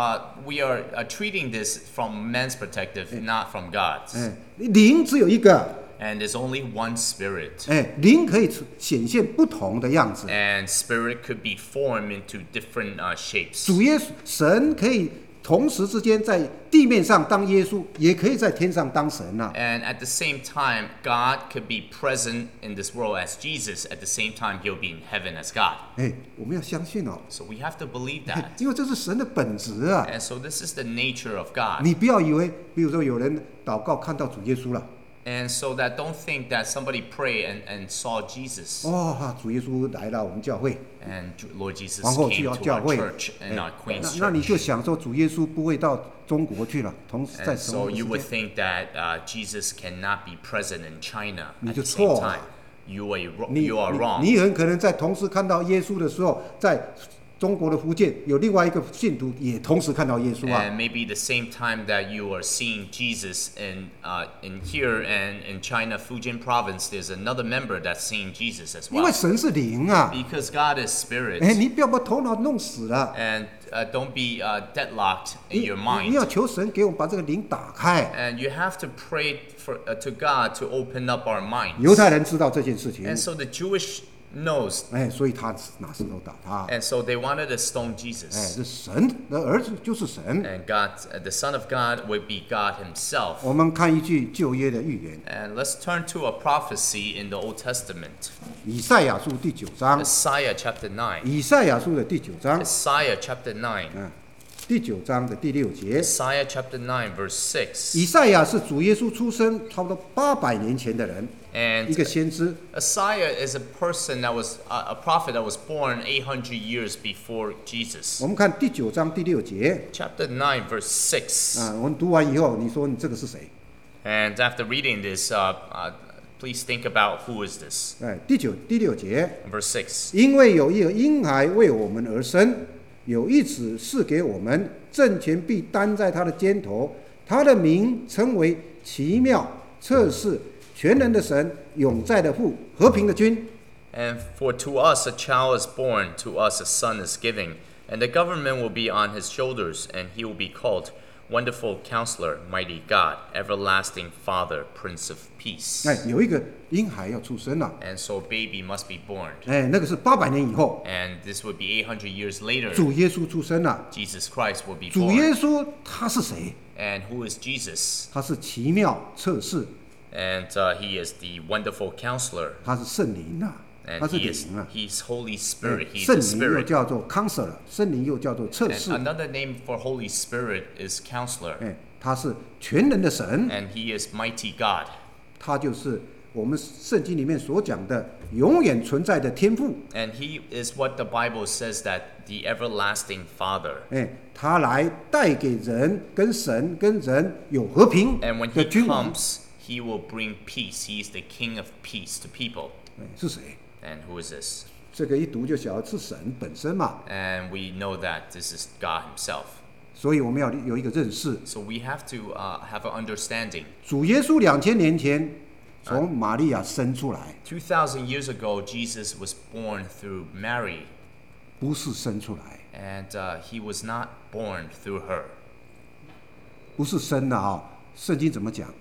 are treating this from man's perspective, not from God's. 灵只有一个， And there's only one spirit. 灵可以显现不同的样子。 And spirit could be formed into different shapes. 主耶稣神可以同时之间在地面上当耶稣，也可以在天上当神呐、 And at the same time, God could be present in this world as Jesus. At the same time, he'll be in heaven as God. 我们要相信哦， So we have to believe that. 因为这是神的本质啊。 And so this is the nature of God. 你不要以为，比如说有人祷告看到主耶稣了， And so that don't think that somebody prayed and saw Jesus. 主耶稣来了我们教会， And Lord Jesus 皇后去 came 到 to 教 our 会， church and our Queen's 那你就 church. 想说主耶稣不会到中国去了，同时在 And 什 so 么 you 时 would 间？ think that Jesus cannot be present in China 你 at 就 the 错 same 了。 time. You are 你 wrong. 你很可能在同时看到耶稣的时候，在中国的福建有另外一个信徒也同时看到耶稣啊。 And maybe the same time that you are seeing Jesus in here and in China, Fujian province, there's another member that's seeing Jesus as 因为 well. 神是灵啊， Because God is spirit. 你不要把头脑弄死了， And don't be deadlocked in your 你要 mind. 求神给我们把这个灵打开。 And you have to pray to God to open up our 犹 minds. 太人知道这件事情， And so the Jewish knows. 所以他拿石头打他。 And so they wanted to stone Jesus. 这神的儿子就是神。 And God, the Son of God, would be God Himself. 我们看一句旧约的预言， And let's turn to a prophecy in the Old Testament. 以赛亚书第9章， Isaiah chapter 9. 以赛亚书的第9章 Isaiah chapter 9. 第9章的第6节。 Isaiah chapter 9, verse 以 6. 赛亚是主耶稣出生差不多800年前的人， And 一个先知。 Isaiah is a person that was a prophet that was born 800 years before Jesus. 我们看第9章第6节 Chapter 9, verse 6. 我们读完以后，你说你这个是谁？ And after reading this, please think about who is this. 第6节， Verse 6. 因为有一个婴孩为我们而生，有一子赐给我们，政权必担在他的肩头，他的名称为奇妙、测试、全能的神、永在的父、和平的君。 And for to us a child is born, to us a son is given, and the government will be on his shoulders, and he will be called Wonderful Counselor, Mighty God, Everlasting Father, Prince of Peace. 有一个婴孩要出生了， And so a baby must be born. 那个是800年以后， And this would be 800 years later. 主耶稣出生了。 Jesus Christ will be 主耶 born. 稣他是谁？ And who is Jesus? 他是奇妙、测试， And he is the Wonderful Counselor. 他是圣灵啊，他 And 是 he is 灵啊。 he's Holy Spirit. He's 圣 the 灵又 Spirit. 叫做 Counselor， 圣灵又叫做测 And 试。 another name for Holy Spirit is Counselor. 他是全能的神， And he is Mighty God. 他就是我们圣经里面所讲的永远存在的天父。 And he is what the Bible says that the everlasting Father. 他来带给人跟神跟人有和平 And when 的 he 君王。 comes, he will bring peace. He is the King of peace to people. 是谁？ And who is this? 这个一读就晓得是神本身嘛。 And we know that this is God himself. 所以我们要有一个认识， So we have to have an understanding. 主耶稣2000年前从玛利亚生出来， 2,000 years ago, Jesus was born through Mary. 不是生出来， And he was not born through her. 不是生的啊。圣经怎么讲？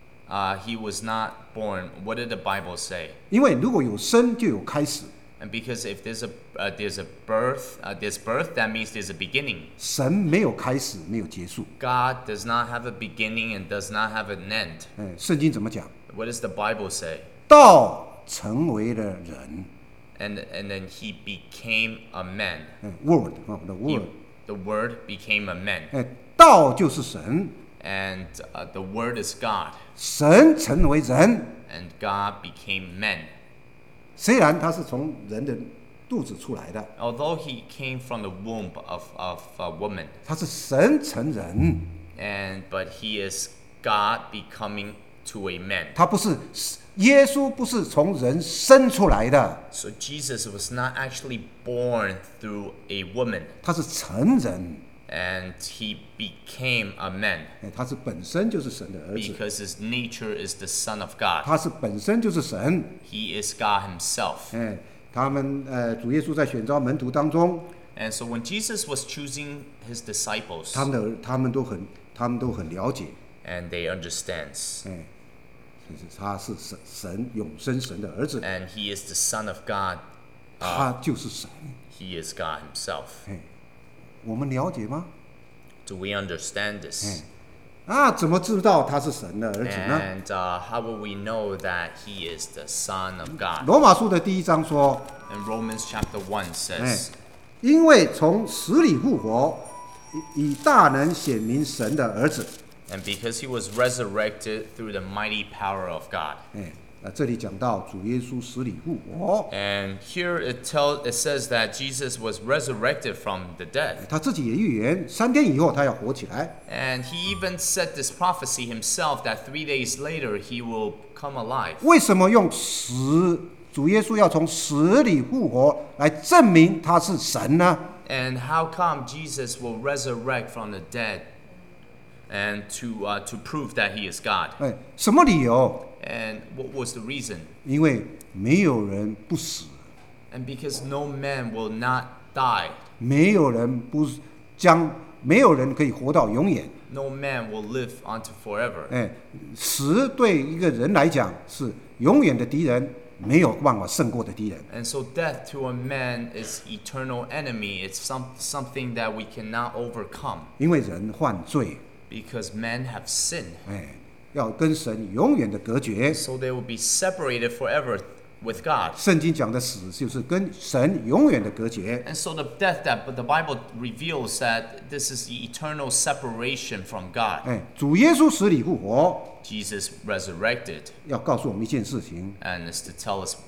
He was not born. What did the Bible say? 因为如果有生，就有开始。 And because if there's a birth, that means there's a beginning. 神没有开始，没有结束。 God does not have a beginning and does not have an end. 圣经怎么讲？ What does the Bible say? 道成为了人 And then he became a man. ，Word 的 Word， The Word became a man. 道就是神， And the Word is God. 神成为人。 And God became man. 虽然他是从人的肚子出来的， Although he came from the womb of a woman. 他是神成人， But he is God becoming to a man. 他不是耶稣，不是从人生出来的， So Jesus was not actually born through a woman. 他是成人， And he became a man. 他是本身就是神的儿子， Because his nature is the Son of God. 他是本身就是神。 He is God himself. 他们主耶稣在选召门徒当中， And so when Jesus was choosing his disciples, 他们都很了解， and they understands, 他是神永生神的儿子， and he is the Son of God, 他就是神。 he is God himself. 我们了解吗？ Do we understand this? 怎么知道他是神的儿子呢？ And how will we know that he is the Son of God? 罗马书的第1章说， And Romans chapter 1 says, 因为从死里复活，以大能显明神的儿子。 and because he was resurrected through the mighty power of God. 这里讲到主耶稣死里复活， And here it says that Jesus was resurrected from the dead. 他自己也预言3天以后他要活起来。 And he even said this prophecy himself that 3 days later he will come alive. 为什么用主耶稣要从死里复活来证明他是神呢？ And how come Jesus will resurrect from the dead and to prove that he is God? 什么理由？ And what was the reason? 因为没有人不死， And because no man will not die. 没有人可以活到永远。 No man will live unto forever. 死对一个人来讲是永远的敌人，没有办法胜过的敌人。 And so death to a man is eternal enemy. It's something that we cannot overcome. 因为人犯罪， Because men have sinned. 要跟神永远的隔绝。 So they will be separated forever with God. 圣经讲的死就是跟神永远的隔绝。 And so the death that the Bible reveals that this is the eternal separation from God. 主耶稣死里复活， Jesus resurrected 要告诉我们一件事情： and is to tell us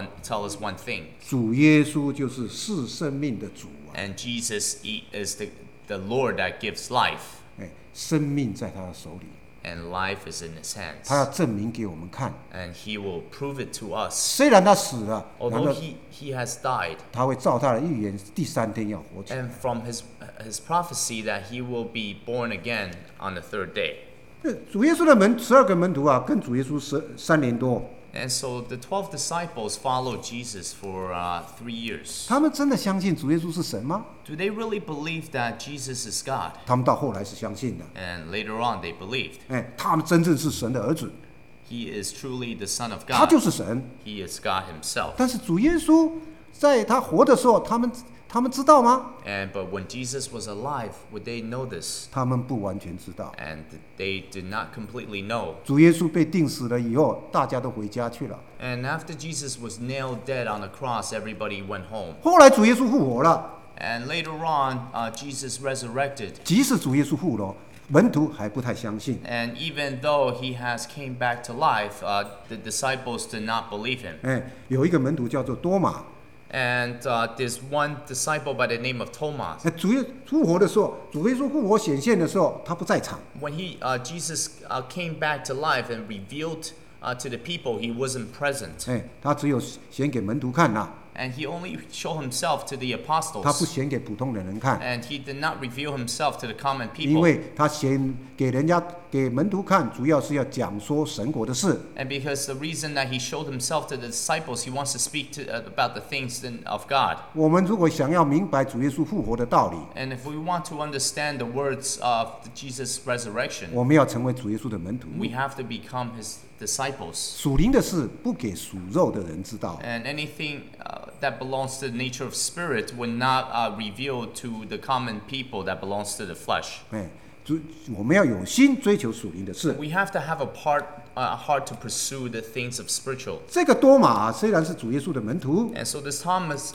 one thing. 主耶稣就是赐生命的主啊！ And Jesus is the Lord that gives life. 生命在他的手里， And life is in his 他要 hands. 证明给我们看。 And he will prove it to us. 虽然他死了，然 Although 后 he has died, 他会照他的预言，第三天要活起来。 and from his prophecy that he will be born again on the third day. 主耶稣的12个门徒啊，跟主耶稣3年多， And so the 12 disciples followed Jesus for 3 years. 他们真的相信主耶稣是神吗？ Do they really believe that Jesus is God? 他们到后来是相信的。 And later on they believed. 他们真正是神的儿子， He is truly the Son of 他 God. 就是神。 He is God himself. 但是主耶稣在他活的时候，他们知道吗？ But when Jesus was alive, would they know this? 他们不完全知道。 And they did not completely know. 主耶稣被钉死了以后，大家都回家去了。 And after Jesus was nailed dead on the cross, everybody went home. 后来主耶稣复活了， And later on, Jesus resurrected. 即使主耶稣复活，门徒还不太相信。 And even though he has came back to life, the disciples did not believe him. 有一个门徒叫做多马。 And there's one disciple by the name of Thomas. 主耶稣复活的时候，主耶稣复活显现的时候，他不在场。 When Jesus came back to life and revealed to the people, he wasn't present. 他只有显给门徒看呐、 And he only showed himself to the 他不 apostles. 显给普通的人看， And he did not reveal himself to the common 因 people. 为他显给门徒看，主要是要讲说神国的事。 And because the reason that he showed himself to the disciples, he wants to speak about the things of God. 我们如果想要明白主耶稣复活的道理， And if we want to understand the words of Jesus' resurrection, 我们要成为主耶稣的门徒。 we have to become his disciples. 属灵的事不给属肉的人知道， And anything that belongs to the nature of spirit would not reveal to the common people that belongs to the flesh. 我们要有心追求属灵的事。 We have to have a heart to pursue the things of spiritual. 这个多马虽然是主耶稣的门徒， And so this Thomas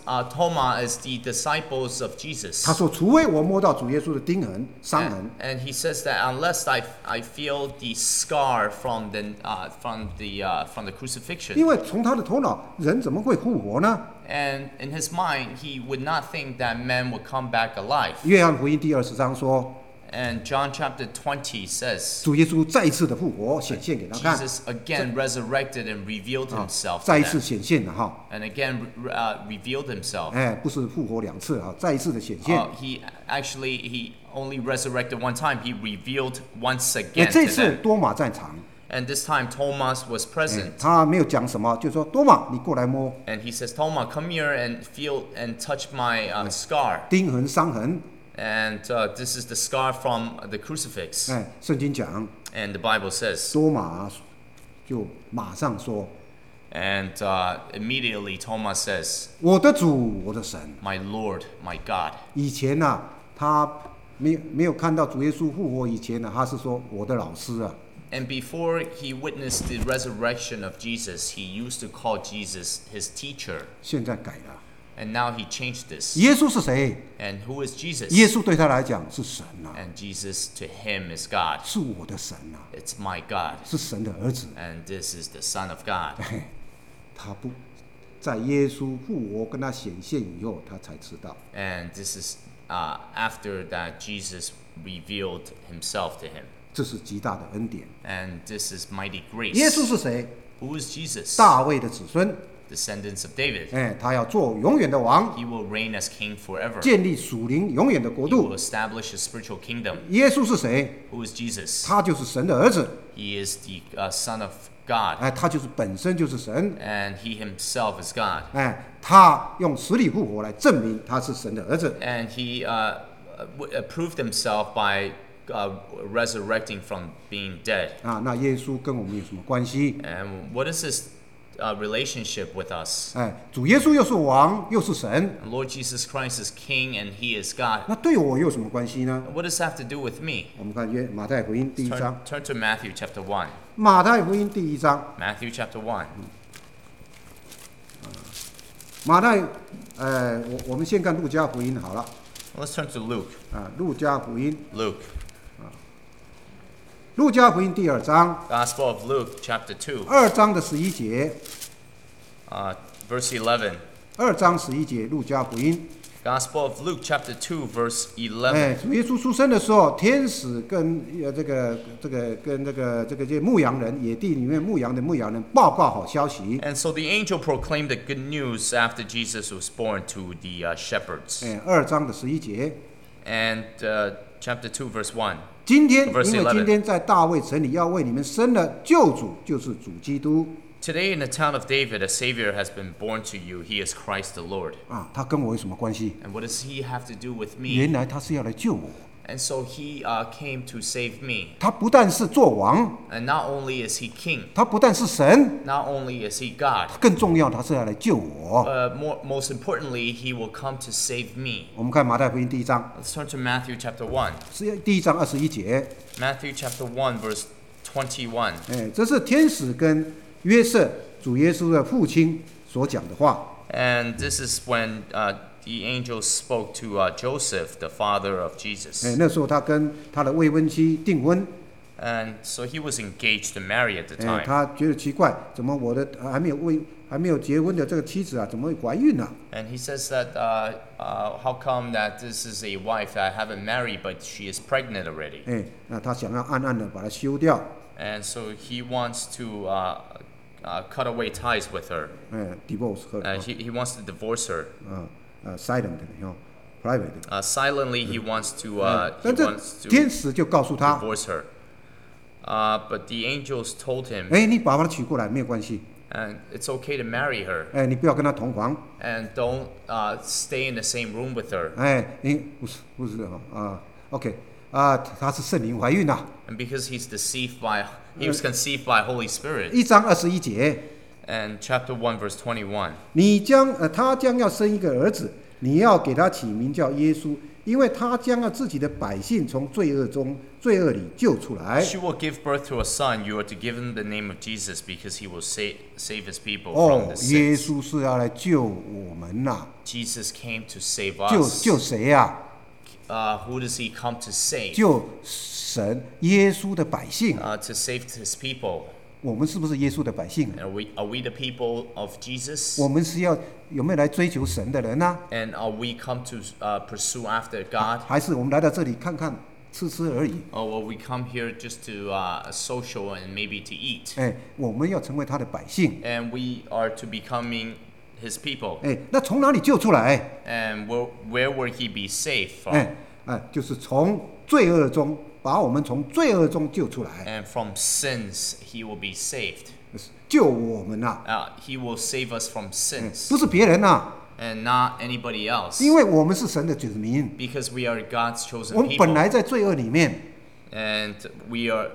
is the disciples of Jesus. 他说：“除非我摸到主耶稣的钉痕、伤痕， And he says that unless I feel the scar from the crucifixion, 因为从他的头脑，人怎么会复活呢？” and in his mind he would not think that man would come back alive. 约翰福音第20章说， And John chapter 20 says 主耶稣再一次的复活显现给他看， Jesus again resurrected and revealed himself to 再一次 them. 显现了哈， And again revealed himself. 不是复活2次哈，再一次的显现。 He only resurrected one time. He revealed once again 这 to 次 them. 多马在场， And this time Thomas was present. 他没有讲什么，就说多马，你过来摸 And he says, Thomas, come here and feel and touch my scar. 钉痕、伤痕。 And this is the scar from the crucifix. 圣经讲， And the Bible says, 多马就马上说 and immediately Thomas says,：“ 我的主，我的神。” My Lord, my God. 以前呢、他没有看到主耶稣复活以前呢、他是说我的老师啊。 And before he witnessed the resurrection of Jesus, he used to call Jesus his teacher. 现在改了。 And now he changed this. 耶稣是谁？ And who is Jesus? 耶稣对他来讲是神啊， And Jesus to him is God. 是我的神啊， It's my God. 是神的儿子。 And this is the Son of God. 他不在耶稣复活跟他显现以后，他才知道。 And this is after that Jesus revealed himself to him. 这是极大的恩典。 And this is mighty 耶稣 grace. 是谁？ Who is Jesus? 大卫的子孙。 Descendants of David. 他要做永远的王， He will reign as king forever. 建立属灵永远的国 He will 度。 establish a spiritual kingdom. 耶稣是谁？ Who is Jesus? 他就是神的儿子。 He is the Son of God. 他就是本身就是神。 And he himself is God. 他用死里复活来证明他是神的儿子。 And he proved himself by resurrecting from being dead. 那耶稣跟我们有什么关系？ And what is his relationship with us? 主耶稣又是王又是神， Lord Jesus Christ is king and he is God. 那对我有什么关系呢？ What does that have to do with me? 我们看马太福音第1章， Turn to Matthew chapter 1. 马太福音第1章， Matthew chapter 1. 马太，我们先看路加福音好了。 Let's turn to Luke. 路加福音， Luke. 路加福音第2章， Gospel of Luke, chapter 2, 2章的11节 verse 11. ，2章11节，路加福音。 Gospel of Luke, chapter 2, verse 11. 主耶稣出生的时候，天使跟这些牧羊人，野地里面牧羊的牧羊人报告好消息。 And so the angel proclaimed the good news after Jesus was born to the shepherds. 2章的11节， And chapter 2, verse 1. 今天， Verse 因为 11. 今天在大卫城里要为你们生了救主，就是主基督。 Today in the town of David, a Savior has been born to you. He is Christ the Lord. 他跟我有什么关系？ And what does he have to do with 原 me? 来他是要来救我。 And so he came to save me. 他不但是做王， And not only is he king, 他不但是神， not only is he God, 更重要，他是要来救我。 most importantly, he will come to save me. 我们看马太福音第1章， Let's turn to Matthew chapter 1. 是第1章21节。 Matthew chapter 1, verse 21. 这是天使跟约瑟，主耶稣的父亲所讲的话。 And this is when the angel spoke to Joseph, the father of Jesus. 那时候他跟他的未婚妻订婚。 And so he was engaged to marry at the time. 他觉得奇怪，怎么我的还没有结婚的这个妻子怎么会怀孕呢？ And he says that how come that this is a wife that I haven't married, but she is pregnant already? 那他想要暗暗的把它休掉。 And so he wants to cut away ties with her. divorce 和 He wants to divorce her. silent private。 Silently, he wants to 但这天使就告诉他， divorce her. But the angels told him, 你把她娶过来没有关系， and it's okay to marry her, 你不要跟她同房， and don't stay in the same room with her. 你不是OK 她是圣灵怀孕呐。 And because he was conceived by Holy Spirit. 1章21节， And chapter 1, verse 21. 他将要生一个儿子，你要给他起名叫耶稣，因为他将要自己的百姓从罪恶里救出来。 She will give birth to a son. You are to give him the name of Jesus because he will save his people from the 耶 sins. 稣是要来救我们呐， Jesus came to save 救 us. 谁呀？ Who does he come to save? 救神耶稣的百姓。 To save his people. 我们是不是耶稣的百姓？ Are we the people of Jesus? 我们是有没有来追求神的人呢？ And are we come to pursue after God? 还是我们来到这里看看吃而已？ Or will we come here just to social and maybe to eat? 我们要成为他的百姓。 And we are to becoming his people. 那从哪里救出来？ And where will he be safe from? 就是从罪恶中把我们从罪恶中救出来。 And from sins he will be saved. 救我们呐， He will save us from sins. 不是别人呐， And not anybody else. 因为我们是神的子民， Because we are God's chosen 我们本 people. 来在罪恶里面， And we are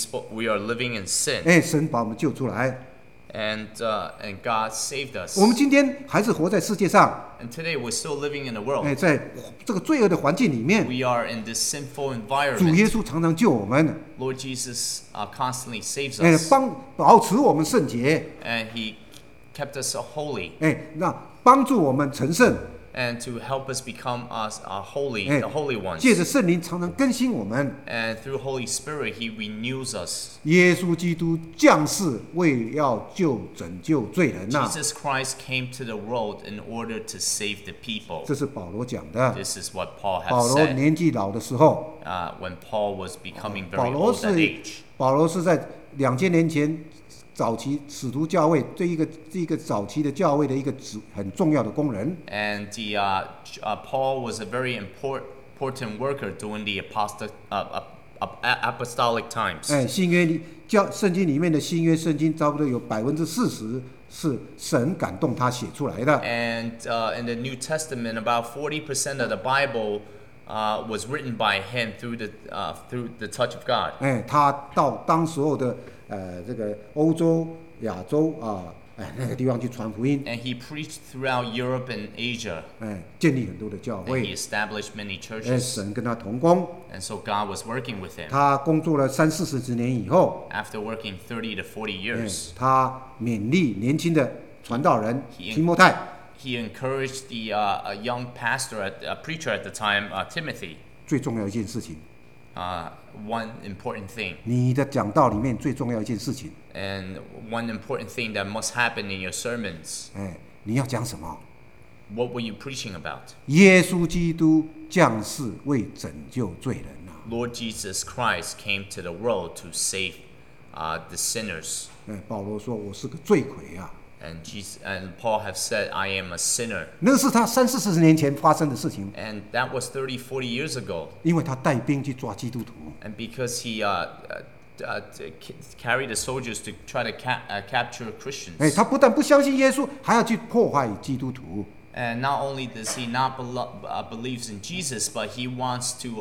living in sin. 神把我们救出来。 And God saved us. 我们今天还是活在世界上， And today we're still living in the world. 在这个罪恶的环境里面， We are in this sinful 主耶 environment. 稣常常救我们， Lord Jesus constantly saves us. 保持我们圣洁， And he kept us holy. 那帮助我们成圣， And to help us become holy, the holy ones. 借着圣灵常常更新我们。 And through Holy Spirit, he renews us. 耶稣基督降世为要拯救罪人呐， Jesus Christ came to the world in order to save the people. 这是保罗讲的。 This is what Paul 保 has 罗 said 年纪老的时候， when Paul was becoming 保 very 罗 old at age. 保罗是在2000年前早期使徒教会这一个早期的教会的一个很重要的工人。 And Paul was a very important worker during the apostolic times. 新约圣经里面的新约圣经差不多有40%是神感动他写出来的。 And in the New Testament, about 40% of the Bible was written by him through the touch of God. 他到当时候的这个欧洲、亚洲那个地方去传福音， And he preached throughout Europe and Asia. 建立很多的教 And he 会， established many churches. 神跟他同工。 And so God was working with him. 他工作了30-40年以后， After working 30 to 40 years, 他勉励年轻的传道人 He- 提摩太， he encouraged the a young preacher at the time, Timothy. 最重要一件事情， One important thing, 你的讲道里面最重要一件事情， and one important thing that must happen in your sermons. 你要讲什么？ What were you preaching about? 耶稣基督降世为拯救罪人呐、 Lord Jesus Christ came to the world to save the sinners. 保罗说：“我是个罪魁啊。” And Paul have said, I am a sinner. 那是他30-40年前发生的事情， And that was 30, 40 years ago. 因为他带兵去抓基督徒， And because he carried the soldiers to try to capture Christians. 他不但不相信耶稣，还要去破坏基督徒。 And not only does he not believes in Jesus, but he wants to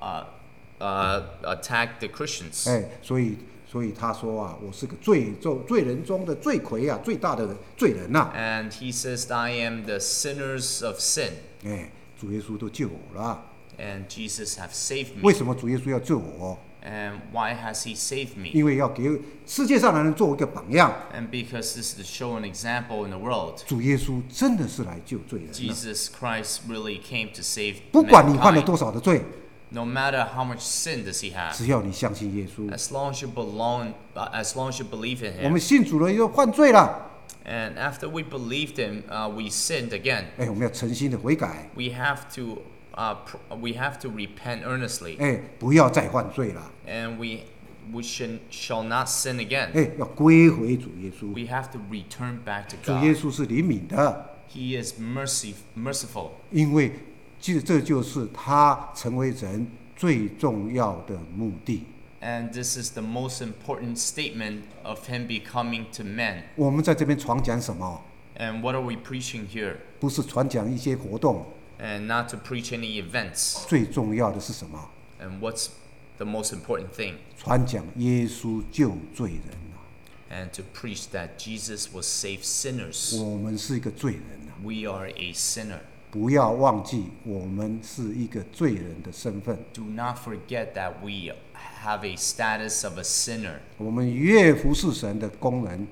attack the Christians. 所以他说啊，我是个罪人中的罪魁啊，最大的罪人呐、 And he says, I am the sinners of sin. 主耶稣都救我了。 And Jesus have saved 为 me. 什么主耶稣要救我？ And why has he saved me? 因为要给世界上的人做一个榜样。 And because this is to show an example in the world. 主耶稣真的是来救罪人的， Jesus Christ really came to save 不管你犯了 mankind. 多少的罪， No matter how much sin does he have. 只要你相信耶稣， As long as you believe in 我们 him. 信主了又犯罪了， And after we believed him, we sinned again. 我们要诚心的悔改， We have to repent earnestly. 不要再犯罪了， And we shall not sin again. 要归回主耶稣。 We have to return back to 主耶 God. 稣是怜悯的， He is merciful. 因因为这就是他成为人最重要的目的。 And this is the most important statement of him becoming to men. 我们在这边传讲什么？ And what are we preaching here? 不是传讲一些活动， And not to preach any events. 最重要的是什么？ And what's the most important thing? 传讲耶稣救罪人啊！ And to preach that Jesus will save sinners. 我们是一个罪人啊！ We are a sinner. 不要忘记，我们是一个罪人的身份。 Do not forget that we have a status of a sinner. 我们越服侍神的工人，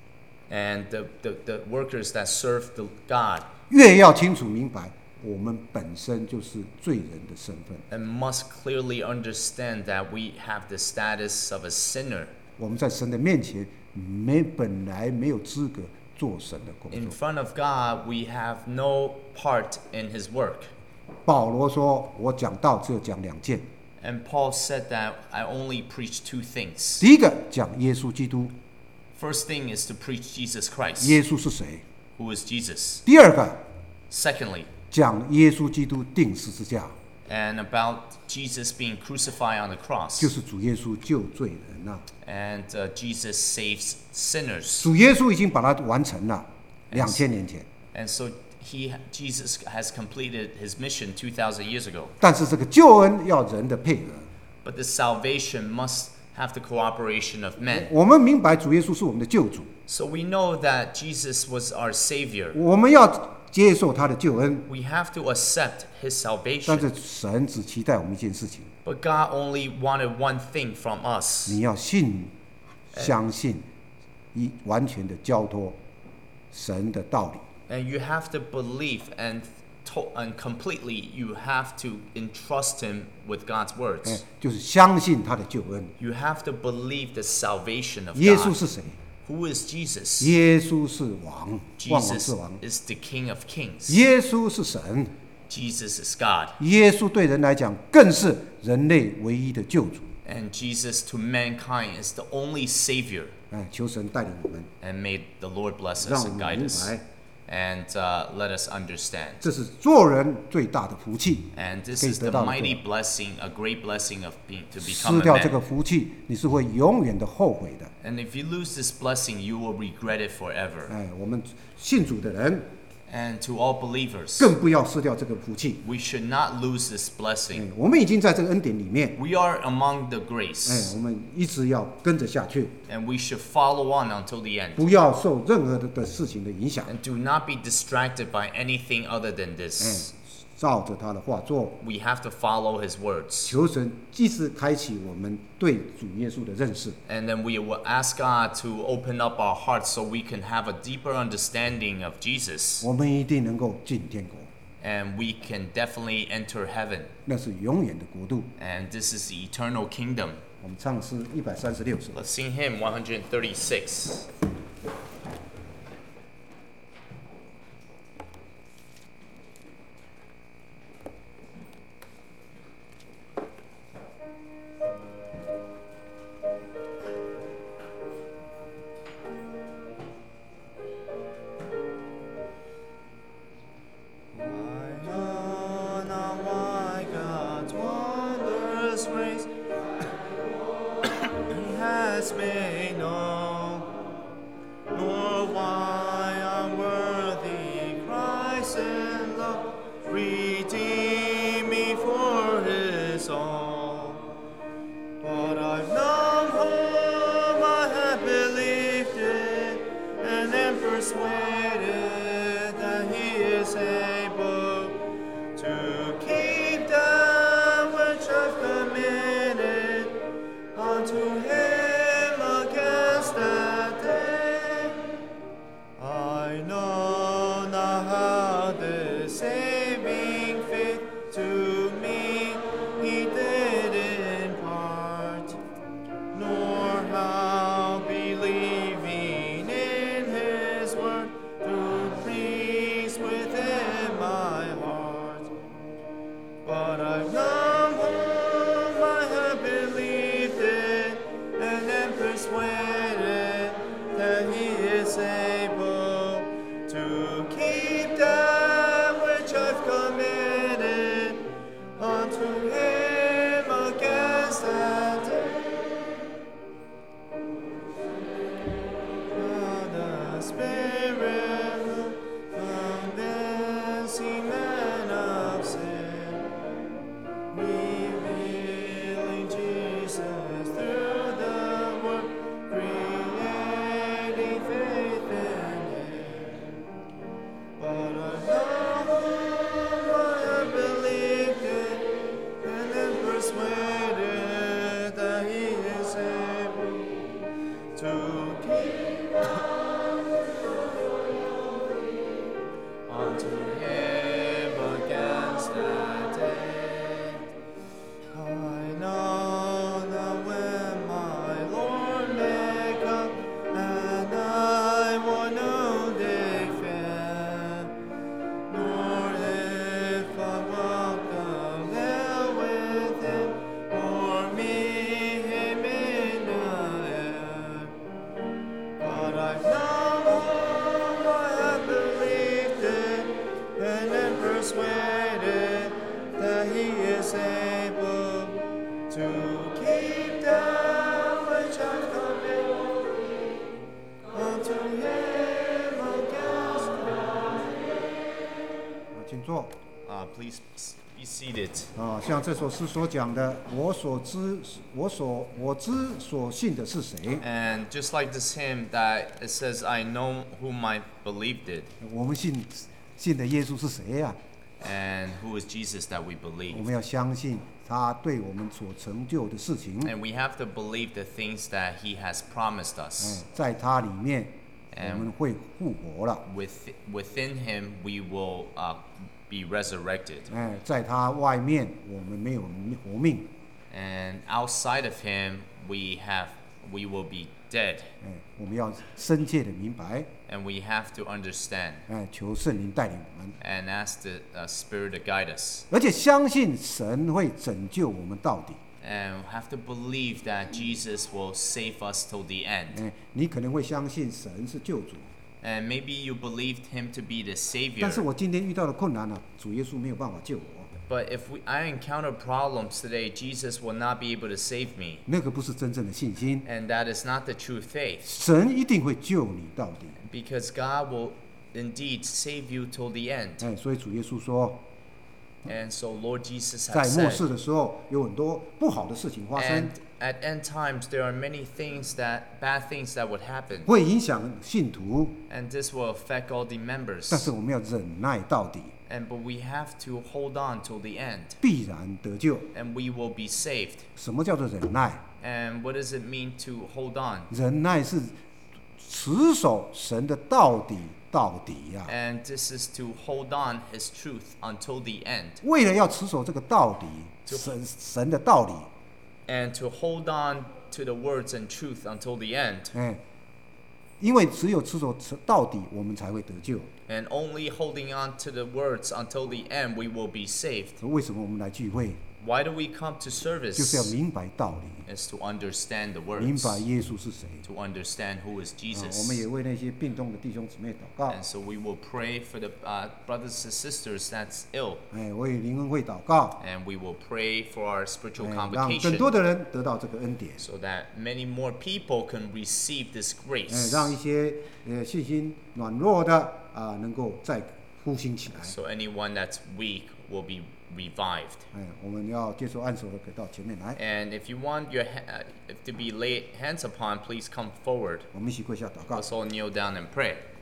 And the workers that serve the God 越要清楚明白，我们本身就是罪人的身份。 and must clearly understand that we have the status of a sinner. 我们在神的面前，本来没有资格做神的工 In 作。 front of God, we have no part in his work. 保罗说：“我讲道只有讲2件， And Paul said that I only preach 2 things. 第一个讲耶稣基督， First thing is to preach Jesus Christ. 耶稣是谁； Who is Jesus? 第二个 Secondly, 讲耶稣基督定十字架， and about Jesus being crucified on the 就 cross. 是主耶稣救罪人呐、 And Jesus saves sinners. 主耶稣已经把它完成了，2000年前。 And so Jesus has completed his mission 2,000 years ago. 但是这个救恩要人的配合。 But the salvation must have the cooperation of men. 我们明白主耶稣是我们的救主， So we know that Jesus was our Savior. 我们要接受他的救恩。 We have to accept his 但 salvation. 是神只期待我们一件事情： But God only wanted one thing from us. 你要相信，完全的交托神的道理。 And you have to believe and completely you have to entrust him with God's words. 就是相信他的救恩。 You have to believe the salvation of 耶稣 God. 是谁？ Who is Jesus? 耶稣是王，万王 Jesus 之王。 is the King of Kings. 耶稣是神， Jesus is God. 耶稣对人来讲更是人类唯一的救主。 And Jesus to mankind is the only Savior. 求神带领我们， And may the Lord bless 让 us 我 and 们 guide 明 us. 白， And let us understand. 这是做人最大的福气。 And this 可以 is 得 the 到的 mighty blessing, a great blessing of to 失 become a 掉这个 man. 福气，你是会永远的后悔的。 And if you lose this blessing, you will regret it forever. 我们信主的人 And to all believers, 更不要失掉这个福气。 we should not lose this blessing. 我们已经在这个恩典里面， We are among the grace, 我们一直要跟着下去， and we should follow on until the end. 不要受任何的事情的影响。 And do not be distracted by anything other than this. 照着他的话做。 We have to follow his words. 求神继续开启我们对主耶稣的认识。 And then we will ask God to open up our hearts so we can have a deeper understanding of Jesus. 我们一定能够进天国， And we can definitely enter heaven. 那是永远的国度。 And this is the eternal kingdom. 我们唱诗136首。 Let's sing hymn 136. Made known, nor why unworthy Christ in love redeemed me for his own. But I've known whom I have believed in, and am persuaded that he is able to keep that which I've committed unto him. I know not how the saving faith to me he did impart, nor how believing in his word to please within my heart. But I've known whom I have believed in, and am persuaded that he is able to keep that which I've committed unto him against that day. The Spirit convincing men of sin, revealing Jesus through the word, creating faith in him. But I know I have believed it, and am persuaded that he is able to keep unto him against that day. I know that when my Lord may come, and I will no day fear, nor if I walk the hill with him, or meet him in the air. But I've known whom I have believed in, and am persuaded that he is able to keep that which I've committed unto him against that day. 请坐。 Please be seated. 像这首诗所讲的，我知所信的是谁？ And just like this hymn that it says, I know whom I believed it. 我们信的耶稣是谁呀？ And who is Jesus that we 我 believe? 们要相信他对我们所成就的事情。 And we have to believe the things that he has promised us. 在他里面，我们会复活了。 Within him, we will be resurrected. 在他外面，我们没有活命。 And outside of him, we will be dead. 我们要深切的明白。 And we have to understand 求圣灵带领我们， and ask the Spirit to guide us. 而且相信神会拯救我们到底。 And we have to believe that Jesus will save us till the end. 你可能会相信神是救主， And maybe you believed him to be the 但是 Savior. 我今天遇到的困难呢，主耶稣没有办法救我。 But if I encounter problems today, Jesus will not be able to save me. 那个不是真正的信心， And that is not the true faith. 神一定会救你到底。 Because God will indeed save you till the end. 所以主耶稣说， And so Lord Jesus 在 has 末 said, 世的时候，有很多不好的事情发生 and，at end times there are many bad things that would happen. 会影响信徒， And this will affect all the 但 members. 是我们要忍耐到底。 but we have to hold on till the end, 必然得救。 and we will be saved. 什么叫做忍耐？ And what does it mean to hold on? 忍耐是持守神的到底到底呀、 And this is to hold on His truth until the end. 为了要持守这个到底，神的道理， And to hold on to the words and truth until the end. 因为只有持守到底，我们才会得救。 And only holding on to the words until the end, we will be saved. 为什么我们来聚会？ Why do we come to 就是要 service? 明白道理， Is to understand the 明 words, 白耶稣是谁。 to understand who is 我们 Jesus. 也为那些病痛的弟兄姊妹祷告， And so we will pray for the brothers and sisters that's ill. 为灵恩会祷告， And we will pray for our spiritual 让更多 convocation 的人得到这个恩典， so that many more people can receive this grace. 让一些信心软弱的能够再复兴起来。 So anyone that's weak will be revived. 我们要接受按手的，可以到前面来， And if you want your to be laid hands upon, please come forward. 我们一起跪下祷告 Let's。all kneel down and pray.